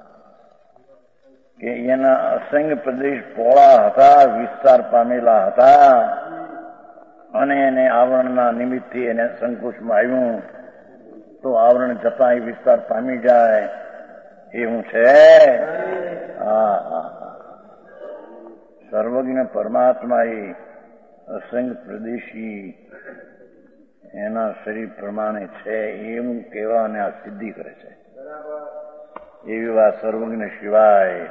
કે એના અસંગ પ્રદેશ પહોળા હતા, વિસ્તાર પામેલા હતા અને એને આવરણના નિમિત્તથી એને સંકોચમાં આવ્યું તો આવરણ જતા એ વિસ્તાર પામી જાય એવું છે. હા હા સર્વજ્ઞ પરમાત્મા એ અસંગ પ્રદેશી એના શરીર પ્રમાણે છે એવું કહેવાને આ સિદ્ધિ કરે છે. એવી વાત સર્વજ્ઞ સિવાય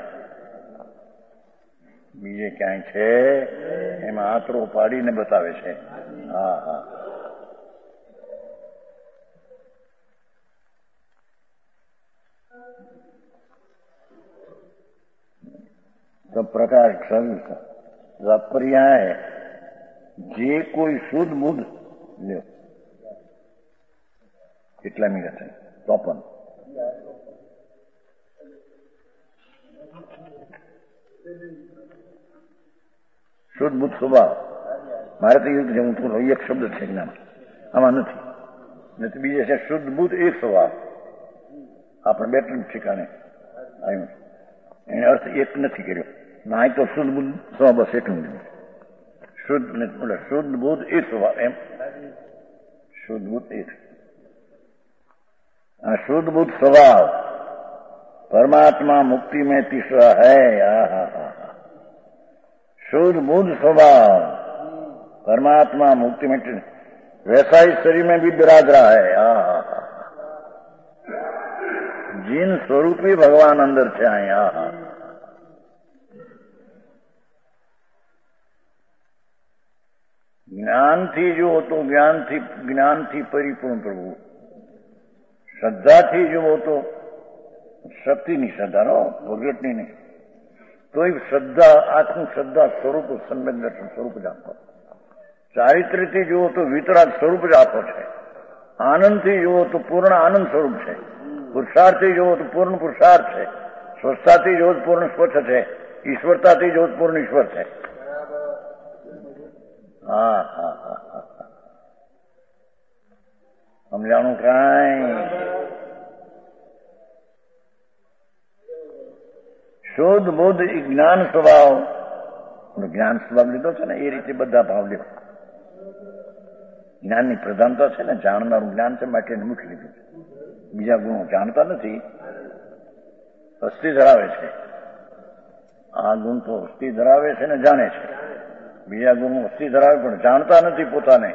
બીજે ક્યાંય છે? એમાં આંતરો પાડીને બતાવે છે. હા હા તો પ્રકાશ પર્યાય જે કોઈ શુદ્ધ બુદ્ધ લ્યો કેટલા મિનિટ છે? ચોપન. શુદ્ધ બુદ્ધ સ્વભાવ મારે તો એવું હું થોડો એક શબ્દ છે જ્ઞાન, આમાં નથી. નથી બીજે છે શુદ્ધ બુદ્ધ એક સ્વભાવ. આપણે બે ત્રણ ઠેકાણે આવ્યું, એને અર્થ એક નથી કર્યો. ના તો શુદ્ધ બુદ્ધ સ્વભાવ બસ એટલું જ. શુદ્ધ એટલે શુદ્ધ બુદ્ધ એક સ્વભાવ એમ. શુદ્ધ બુદ્ધ એક. આ શુદ્ધ બુદ્ધ સ્વભાવ परमात्मा मुक्ति में तीसरा है. शुद्ध बुद्ध स्वभाव परमात्मा मुक्ति में वैसा ही शरीर में भी विराज रहा है। आ जिन स्वरूपी भगवान अंदर से आए। आ જ્ઞાનથી જુઓ તો જ્ઞાનથી જ્ઞાનથી પરિપૂર્ણ પ્રભુ, શ્રદ્ધાથી જુઓ તો શક્તિની શ્રદ્ધા નો ભગતની નહીં, તોય શ્રદ્ધા આખું શ્રદ્ધા સ્વરૂપ સમ્યક દર્શન સ્વરૂપ જ આપો. ચારિત્ર્યથી જુઓ તો વિતરાગ સ્વરૂપ જ આપો છે. આનંદથી જુઓ તો પૂર્ણ આનંદ સ્વરૂપ છે. પુરુષાર્થથી જુઓ તો પૂર્ણ પુરુષાર્થ છે. સ્વચ્છતાથી જુઓ તો પૂર્ણ સ્વચ્છ છે. ઈશ્વરતાથી જુઓ તો પૂર્ણ ઈશ્વર છે. હા હા હા હા સમજાણું કાંઈ? શુદ્ધ બુદ્ધ જ્ઞાન સ્વભાવ, જ્ઞાન સ્વભાવ લીધો છે ને એ રીતે બધા ભાવ લેવા. જ્ઞાનની પ્રધાનતા છે ને, જાણનારું જ્ઞાન છે માટે મુખ્ય લીધું છે. બીજા ગુણો જાણતા નથી, અસ્થિ ધરાવે છે. આ ગુણ તો અસ્થિ ધરાવે છે ને જાણે છે. બીજા ગુણ અસ્થિ ધરાવે પણ જાણતા નથી પોતાને.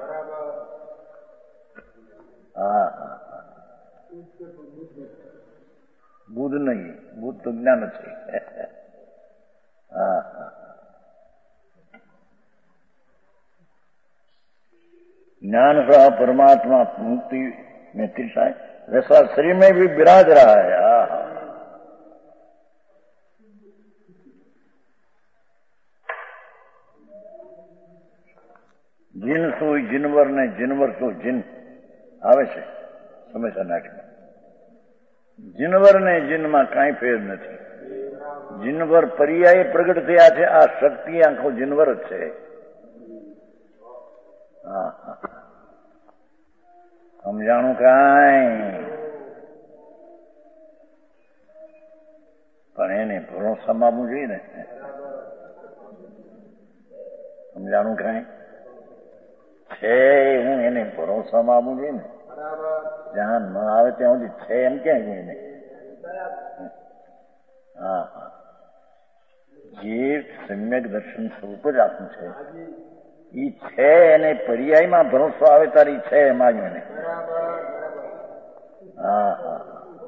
હા હા બુદ્ધ નહીં, બુદ્ધ તો જ્ઞાન છે. હા હા ज्ञान सा परमात्मा मुक्ति में तिरसाए वैसा शरीर में भी विराज रहा है. आ જીન સોય જીનવર ને જીનવર તો જીન આવે છે સમયસર નાટકમાં. જીનવર ને જીનમાં કાંઈ ફેર નથી. જીનવર પર્યાય પ્રગટ થયા છે. આ શક્તિ આખો જીનવર જ છે. હા હા સમજાણું કાંઈ? પણ એને ભરોસામાં આપવું જોઈએ ને. સમજાણું કાંઈ? છે હું એને ભરોસામાં આપવું જોઈએ ને. જ્યાં ન આવે ત્યાં સુધી છે એમ ક્યાં ગયું એને? હા હા જે સમ્યક દર્શન સ્વરૂપ જ આપવું છે ઈ છે એને પર્યાયમાં ભરોસો આવે તારી છે એમાં જ મને. હા હા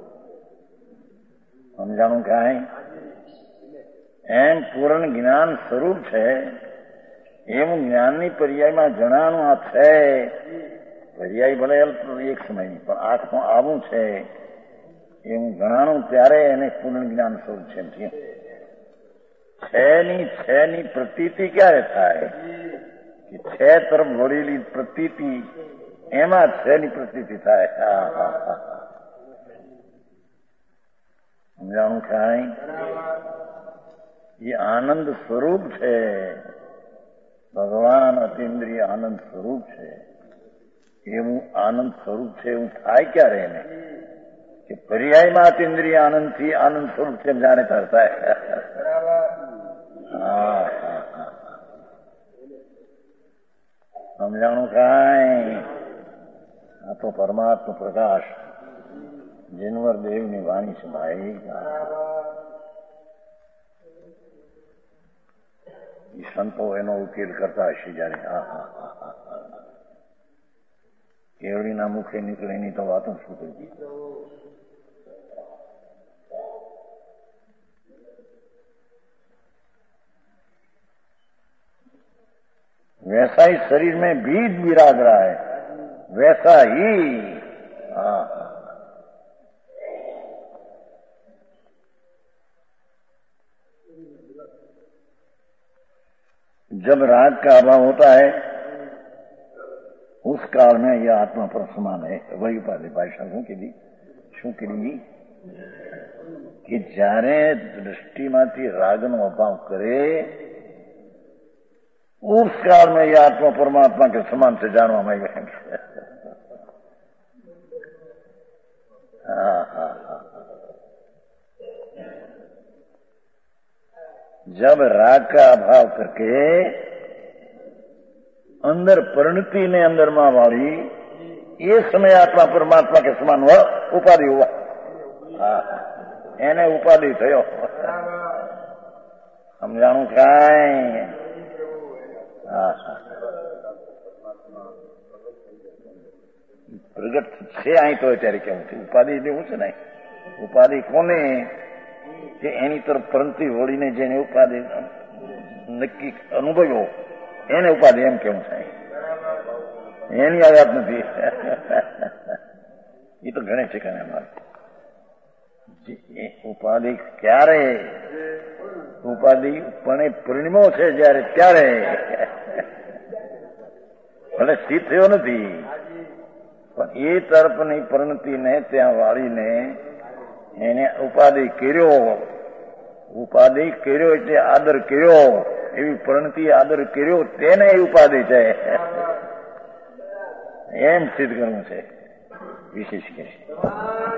સમજાણું કાંઈ? એમ પૂર્ણ જ્ઞાન સ્વરૂપ છે એવું જ્ઞાનની પર્યાયમાં જણાનું આ છે. પર્યાય ભલે એક સમયની પણ આંખમાં આવું છે એવું જણાનું ત્યારે એને પૂર્ણ જ્ઞાન સ્વરૂપ છે. છે ની છે ની પ્રતીતિ ક્યારે થાય? કે છે તરફ વળેલી પ્રતીતિ એમાં છે ની પ્રતીતિ થાય. હા હા હા સમજાણું કાંઈ? એ આનંદ સ્વરૂપ છે. ભગવાન અતિન્દ્રિય આનંદ સ્વરૂપ છે. એવું આનંદ સ્વરૂપ છે એવું થાય ક્યારે એને? કે પર્યાયમાં અતિન્દ્રિય આનંદ થી આનંદ સ્વરૂપ છે જાણે તાર થાય. હા હા હા સમજાણું કાંઈ? આ તો પરમાત્મા પ્રકાશ જીનવર દેવની વાણી છે ભાઈ. એ સંતો એનો ઉકેલ કરતા હશે જયારે. હા હા હા હા કેવડીના મુખે નીકળે એની તો વાતો શું થઈ? वैसा ही शरीर में बीज विराज रहा है वैसा ही. हाँ जब राग का अभाव होता है उस काल में यह आत्मा पर समान है. वही उपाधि भाषा શું કીધી શું કીધી કે જ્યારે દૃષ્ટિમાંથી રાગનો અભાવ કરે उस काल में यह आत्मा परमात्मा के समान से जानवा में हाँ हाँ हाँ जब राग का अभाव करके अंदर परिणति ने अंदर मां वाली ये समय आत्मा परमात्मा के समान हुआ. उपाधि हुआ. हाँ એને ઉપાધિ થયો. સમજાણું કાંઈ? હા હા, પ્રગટ છે અહીં તો અત્યારે કેવું છે? ઉપાધિ જેવું છે ને. ઉપાધિ કોને કે એની તરફ પ્રંતિ વળીને જેને ઉપાધિ નક્કી અનુભવ્યો એને ઉપાધિ એમ કેવું છે. એની આ વાત નથી. એ તો ગણે છે કે ઉપાધિ ક્યારે ઉપાધિ પણ પરિણમો છે જયારે ત્યારે ભલે સ્થિત થયો નથી પણ એ તરફની પરિણતિને ત્યાં વાળીને એને ઉપાધિ કર્યો. ઉપાધિ કર્યો એટલે આદર કર્યો. એવી પરિણતિ આદર કર્યો તેને ઉપાધિ છે એમ સિદ્ધ કરવું છે વિશેષ કે.